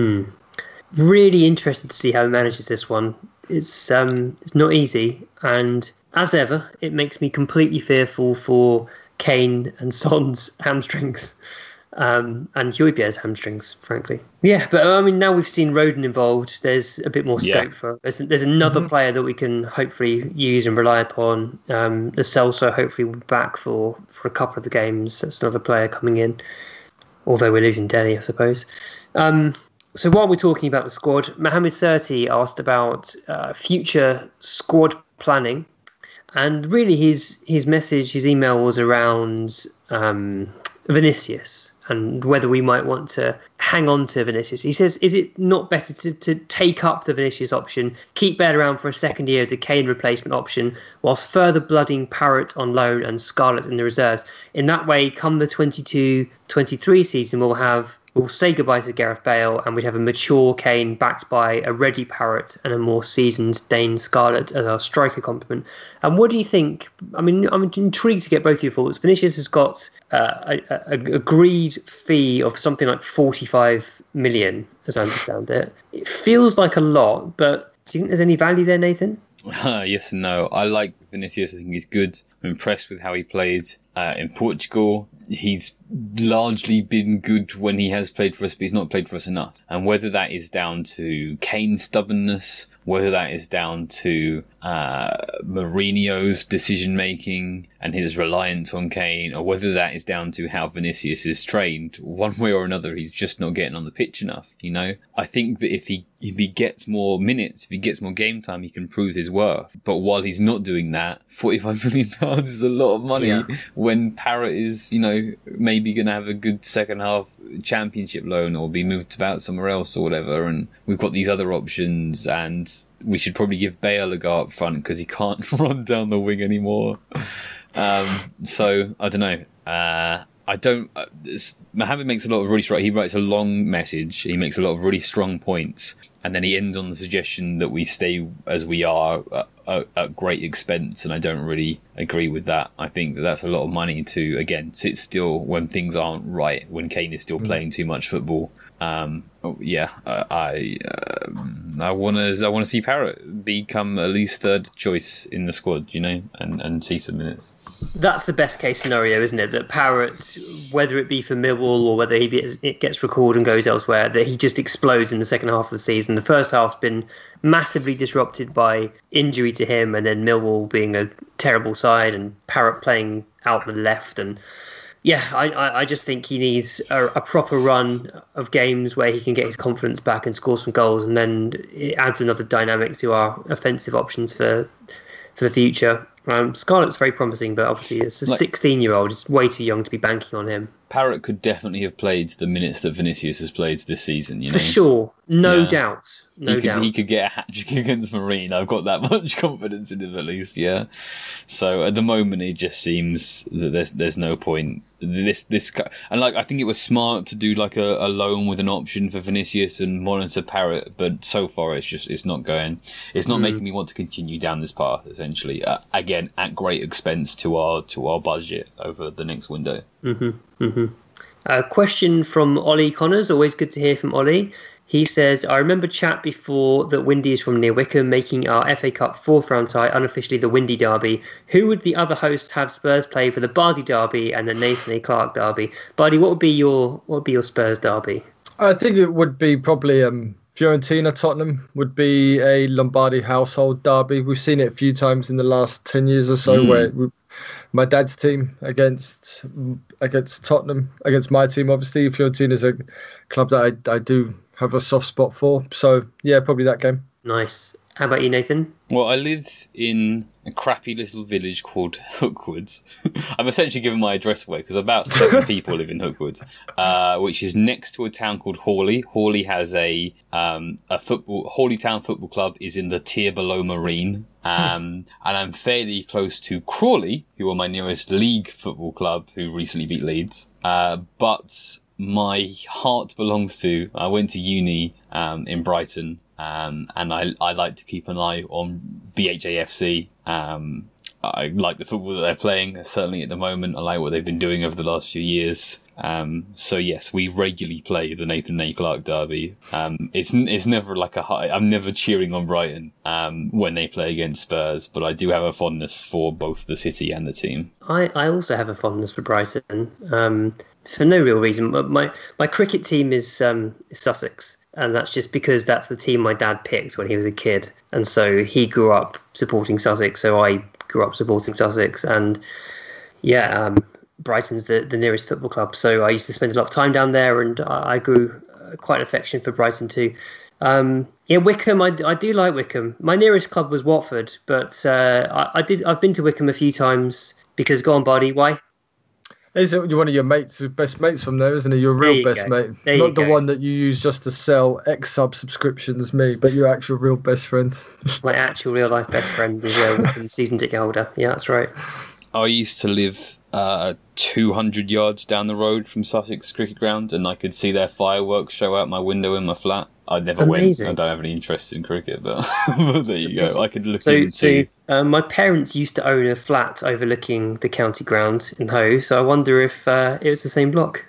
Really interested to see how he manages this one. It's not easy, and as ever, it makes me completely fearful for Kane and Son's hamstrings. And Højbjerg's hamstrings, frankly. Yeah, but I mean, now we've seen Rodon involved, there's a bit more scope for there's another player that we can hopefully use and rely upon. The Celso hopefully will be back for a couple of the games. That's another player coming in, although we're losing Dele, I suppose. So while we're talking about the squad, Mohamed Surti asked about future squad planning, and really his message, his email was around Vinicius and whether we might want to hang on to Vinicius. He says, is it not better to take up the Vinicius option, keep Bale around for a second year as a Kane replacement option, whilst further blooding Parrott on loan and Scarlett in the reserves? In that way, come the 22-23 season, we'll say goodbye to Gareth Bale, and we'd have a mature Kane backed by a ready Parrott and a more seasoned Dane Scarlett as our striker complement. And what do you think? I mean, I'm intrigued to get both your thoughts. Vinicius has got a agreed fee of something like 45 million, as I understand it. It feels like a lot, but do you think there's any value there, Nathan? Yes and no. I like Vinicius. I think he's good. I'm impressed with how he played in Portugal. He's largely been good when he has played for us, but he's not played for us enough. And whether that is down to Kane's stubbornness, whether that is down to Mourinho's decision-making and his reliance on Kane, or whether that is down to how Vinicius is trained, one way or another, he's just not getting on the pitch enough, you know? I think that if he gets more minutes, if he gets more game time, he can prove his worth. But while he's not doing that, £45 million is a lot of money when Parrott is, you know, maybe going to have a good second half Championship loan or be moved about somewhere else or whatever. And we've got these other options, and we should probably give Bale a go up front because he can't run down the wing anymore. So I don't know. Mohamed makes a lot of really strong. He writes a long message. He makes a lot of really strong points, and then he ends on the suggestion that we stay as we are at great expense. And I don't really agree with that. I think that that's a lot of money to again sit still when things aren't right. When Kane is still playing too much football. I want to see Parrott become at least third choice in the squad, you know, and see some minutes. That's the best case scenario, isn't it? That Parrott, whether it be for Millwall or whether it gets recalled and goes elsewhere, that he just explodes in the second half of the season. The first half's been massively disrupted by injury to him, and then Millwall being a terrible side and Parrott playing out the left. And yeah, I just think he needs a proper run of games where he can get his confidence back and score some goals, and then it adds another dynamic to our offensive options for the future. Scarlett's very promising, but obviously it's a 16-year-old. It's way too young to be banking on him. Parrott could definitely have played the minutes that Vinicius has played this season. You know? For sure. No doubt. He could get a hat-trick against Marine. I've got that much confidence in him, at least, yeah. So at the moment, it just seems that there's no point. And I think it was smart to do like a loan with an option for Vinicius and monitor Parrott, but so far it's not going. It's not making me want to continue down this path. Essentially, again, again at great expense to our budget over the next window. A question from Ollie Connors. Always good to hear from Ollie. He says, I remember chat before that Windy is from near Wycombe, making our FA Cup fourth round tie unofficially the Windy Derby. Who would the other hosts have Spurs play for the Bardi Derby and the Nathan A. Clark Derby? Bardi, what would be your Spurs derby? I think it would be probably Fiorentina Tottenham would be a Lombardi household derby. We've seen it a few times in the last 10 years or so where my dad's team against Tottenham, against my team, obviously. Fiorentina's a club that I do have a soft spot for. So, yeah, probably that game. Nice. How about you, Nathan? Well, I live in a crappy little village called Hookwoods. I've essentially given my address away because about 7 people live in Hookwoods, which is next to a town called Hawley. Hawley has a football. Hawley Town Football Club is in the tier below Marine. And I'm fairly close to Crawley, who are my nearest league football club, who recently beat Leeds. But my heart belongs to, I went to uni in Brighton, and I like to keep an eye on BHAFC. I like the football that they're playing, certainly at the moment. I like what they've been doing over the last few years. So yes, we regularly play the Nathan A. Clark Derby. It's never like a high. I'm never cheering on Brighton when they play against Spurs, but I do have a fondness for both the city and the team. I also have a fondness for Brighton for no real reason. My cricket team is Sussex. And that's just because that's the team my dad picked when he was a kid. And so he grew up supporting Sussex. So I grew up supporting Sussex. And yeah, Brighton's the nearest football club. So I used to spend a lot of time down there, and I grew quite an affection for Brighton too. Wycombe, I do like Wycombe. My nearest club was Watford, but I've been to Wycombe a few times because, go on, Bardi, why? He's one of your mates, best mates from there, isn't he? Your real best mate. Not the one that you use just to sell X-Sub subscriptions, me, but your actual real best friend. My actual real life best friend is a season ticket holder. Yeah, that's right. I used to live 200 yards down the road from Sussex Cricket Ground, and I could see their fireworks show out my window in my flat. I never went. I don't have any interest in cricket, but there you go. I could look into... So my parents used to own a flat overlooking the county ground in Hoe, so I wonder if it was the same block.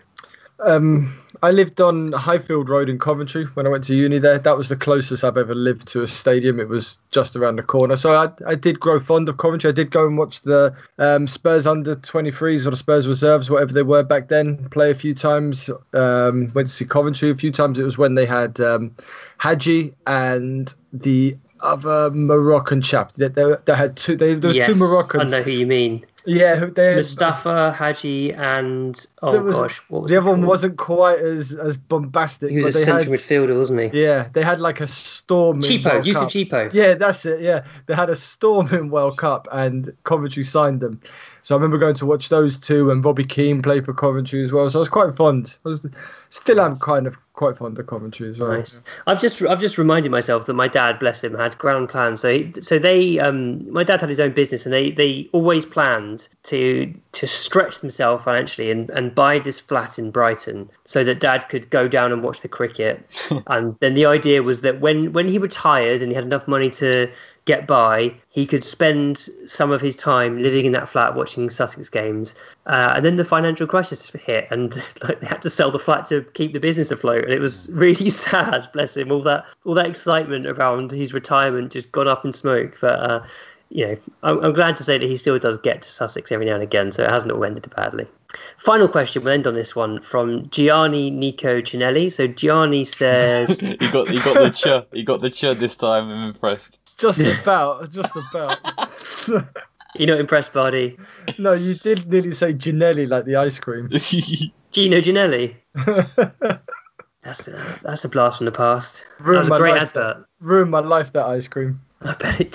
I lived on Highfield Road in Coventry when I went to uni there. That was the closest I've ever lived to a stadium. It was just around the corner. So I did grow fond of Coventry. I did go and watch the Spurs under-23s or the Spurs reserves, whatever they were back then, play a few times. Went to see Coventry a few times. It was when they had Hadji and the other Moroccan chap. They had two. There was two Moroccans. I know who you mean. Yeah, they had Mustafa, Hadji, and what was the other one? Wasn't quite as bombastic. He was a central midfielder, wasn't he? Yeah, they had like a storm. Cheapo, Yusuf Cheapo. Yeah, that's it. Yeah, they had a storm in World Cup, and Coventry signed them. So I remember going to watch those two, and Robbie Keane played for Coventry as well. So I was quite fond. I'm kind of quite fond of Coventry as well. Nice. I've just reminded myself that my dad, bless him, had grand plans. So they my dad had his own business, and they always planned to stretch themselves financially and buy this flat in Brighton so that Dad could go down and watch the cricket. And then the idea was that when he retired and he had enough money to get by, he could spend some of his time living in that flat watching Sussex games. And then the financial crisis hit, and they had to sell the flat to keep the business afloat. And it was really sad, bless him. All that excitement around his retirement just gone up in smoke. But I'm glad to say that he still does get to Sussex every now and again, so it hasn't all ended badly. Final question, we'll end on this one, from Gianni Nico Cinelli. So Gianni says... He got the ch this time. I'm impressed. Just about. You're not impressed, Bardi? No, you did nearly say Ginelli like the ice cream. Gino Ginelli. That's a blast from the past. That was a great advert. Ruined my life, that ice cream. I bet it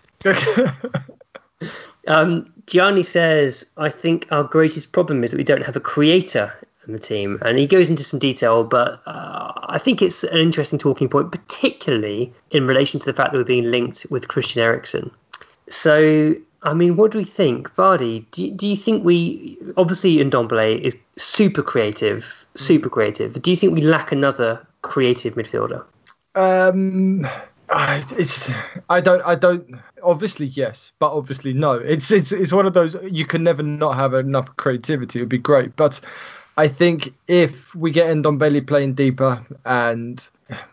did. Gianni says, I think our greatest problem is that we don't have a creator in the team. And he goes into some detail, but I think it's an interesting talking point, particularly in relation to the fact that we're being linked with Christian Eriksen. So, I mean, what do we think? Bardi, do you think obviously Ndombele is super creative. Do you think we lack another creative midfielder? I don't. Obviously, yes, but obviously, no. It's one of those. You can never not have enough creativity. It would be great, but I think if we get Ndombele playing deeper, and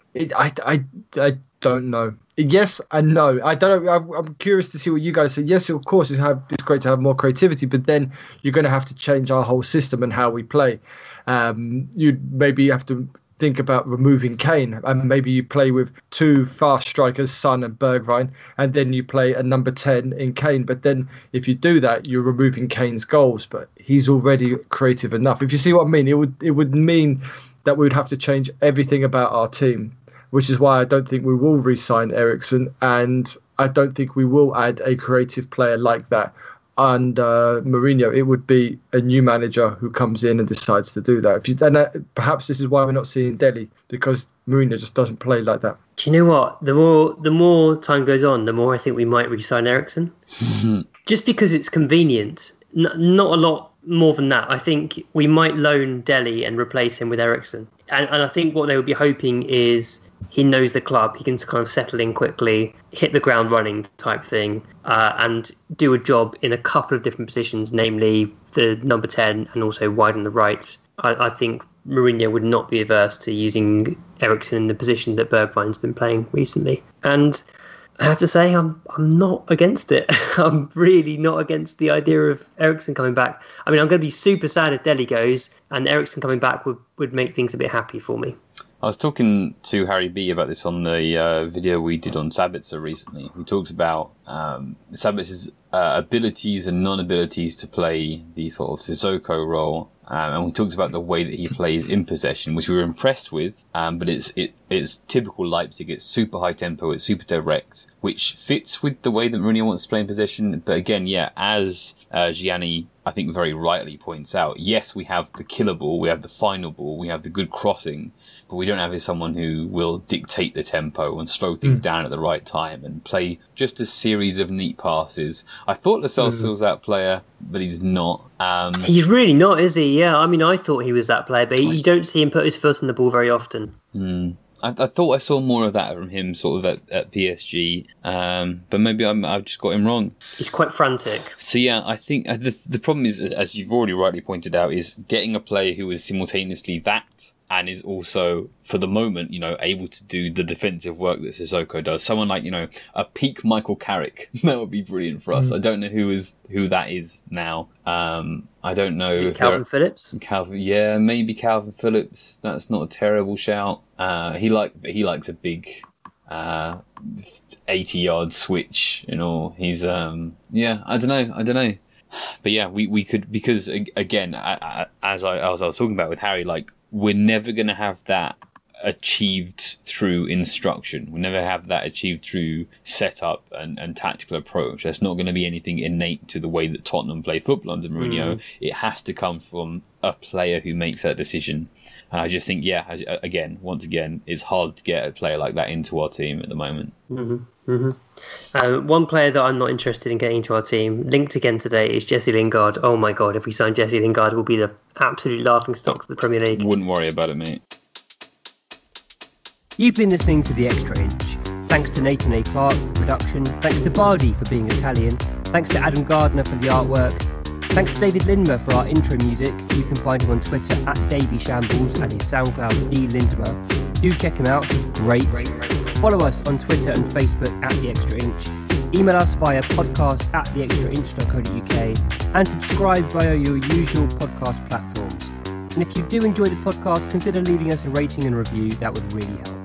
I don't know. Yes and no. I don't know. I'm curious to see what you guys say. Yes, of course, it's great to have more creativity, but then you're going to have to change our whole system and how we play. You'd maybe have to think about removing Kane, and maybe you play with two fast strikers, Son and Bergwijn, and then you play a number 10 in Kane. But then if you do that, you're removing Kane's goals, but he's already creative enough. If you see what I mean, it would mean that we would have to change everything about our team, which is why I don't think we will re-sign Eriksen, and I don't think we will add a creative player like that. And Mourinho, it would be a new manager who comes in and decides to do that. Perhaps this is why we're not seeing Dele, because Mourinho just doesn't play like that. Do you know what? The more time goes on, the more I think we might re-sign Eriksen. Just because it's convenient. Not a lot more than that. I think we might loan Dele and replace him with Eriksen. And I think what they would be hoping is he knows the club, he can kind of settle in quickly, hit the ground running type thing, and do a job in a couple of different positions, namely the number 10 and also wide on the right. I think Mourinho would not be averse to using Eriksen in the position that Bergwijn's been playing recently. And I have to say, I'm not against it. I'm really not against the idea of Eriksen coming back. I mean, I'm going to be super sad if Dele goes, and Eriksen coming back would make things a bit happy for me. I was talking to Harry B about this on the video we did on Sabitzer recently. We talked about Sabitzer's abilities and non-abilities to play the sort of Sissoko role. And we talked about the way that he plays in possession, which we were impressed with. But it's typical Leipzig. It's super high tempo. It's super direct, which fits with the way that Mourinho wants to play in possession. But again, as Gianni, I think, very rightly points out, yes, we have the killer ball, we have the final ball, we have the good crossing, but we don't have someone who will dictate the tempo and slow things down at the right time and play just a series of neat passes. I thought Lo Celso's that player, but he's not. He's really not, is he? Yeah, I mean, I thought he was that player, but you don't see him put his foot on the ball very often. I thought I saw more of that from him sort of at PSG, but maybe I've just got him wrong. He's quite frantic. So yeah, I think the problem is, as you've already rightly pointed out, is getting a player who is simultaneously that and is also, for the moment, able to do the defensive work that Sissoko does. Someone like, a peak Michael Carrick. That would be brilliant for us. I don't know who that is now. I don't know. Is it Calvin Phillips? Yeah, maybe Calvin Phillips. That's not a terrible shout. He likes a big 80-yard switch and all. He's I don't know. But yeah, we could, because again, as I was talking about with Harry, like, we're never going to have that achieved through instruction. We never have that achieved through setup and tactical approach. There's not going to be anything innate to the way that Tottenham play football under Mourinho. It has to come from a player who makes that decision. And I just think, once again, it's hard to get a player like that into our team at the moment. One player that I'm not interested in getting into our team, linked again today, is Jesse Lingard. Oh my God, if we sign Jesse Lingard, we'll be the absolute laughingstocks of the Premier League. Wouldn't worry about it, mate. You've been listening to The Extra Inch. Thanks to Nathan A. Clark for production. Thanks to Bardi for being Italian. Thanks to Adam Gardner for the artwork. Thanks to David Lindmer for our intro music. You can find him on Twitter at DavyShambles and his SoundCloud D.Lindmer. Do check him out, he's great. Follow us on Twitter and Facebook at The Extra Inch. Email us via podcast@theextrainch.co.uk and subscribe via your usual podcast platforms. And if you do enjoy the podcast, consider leaving us a rating and review. That would really help.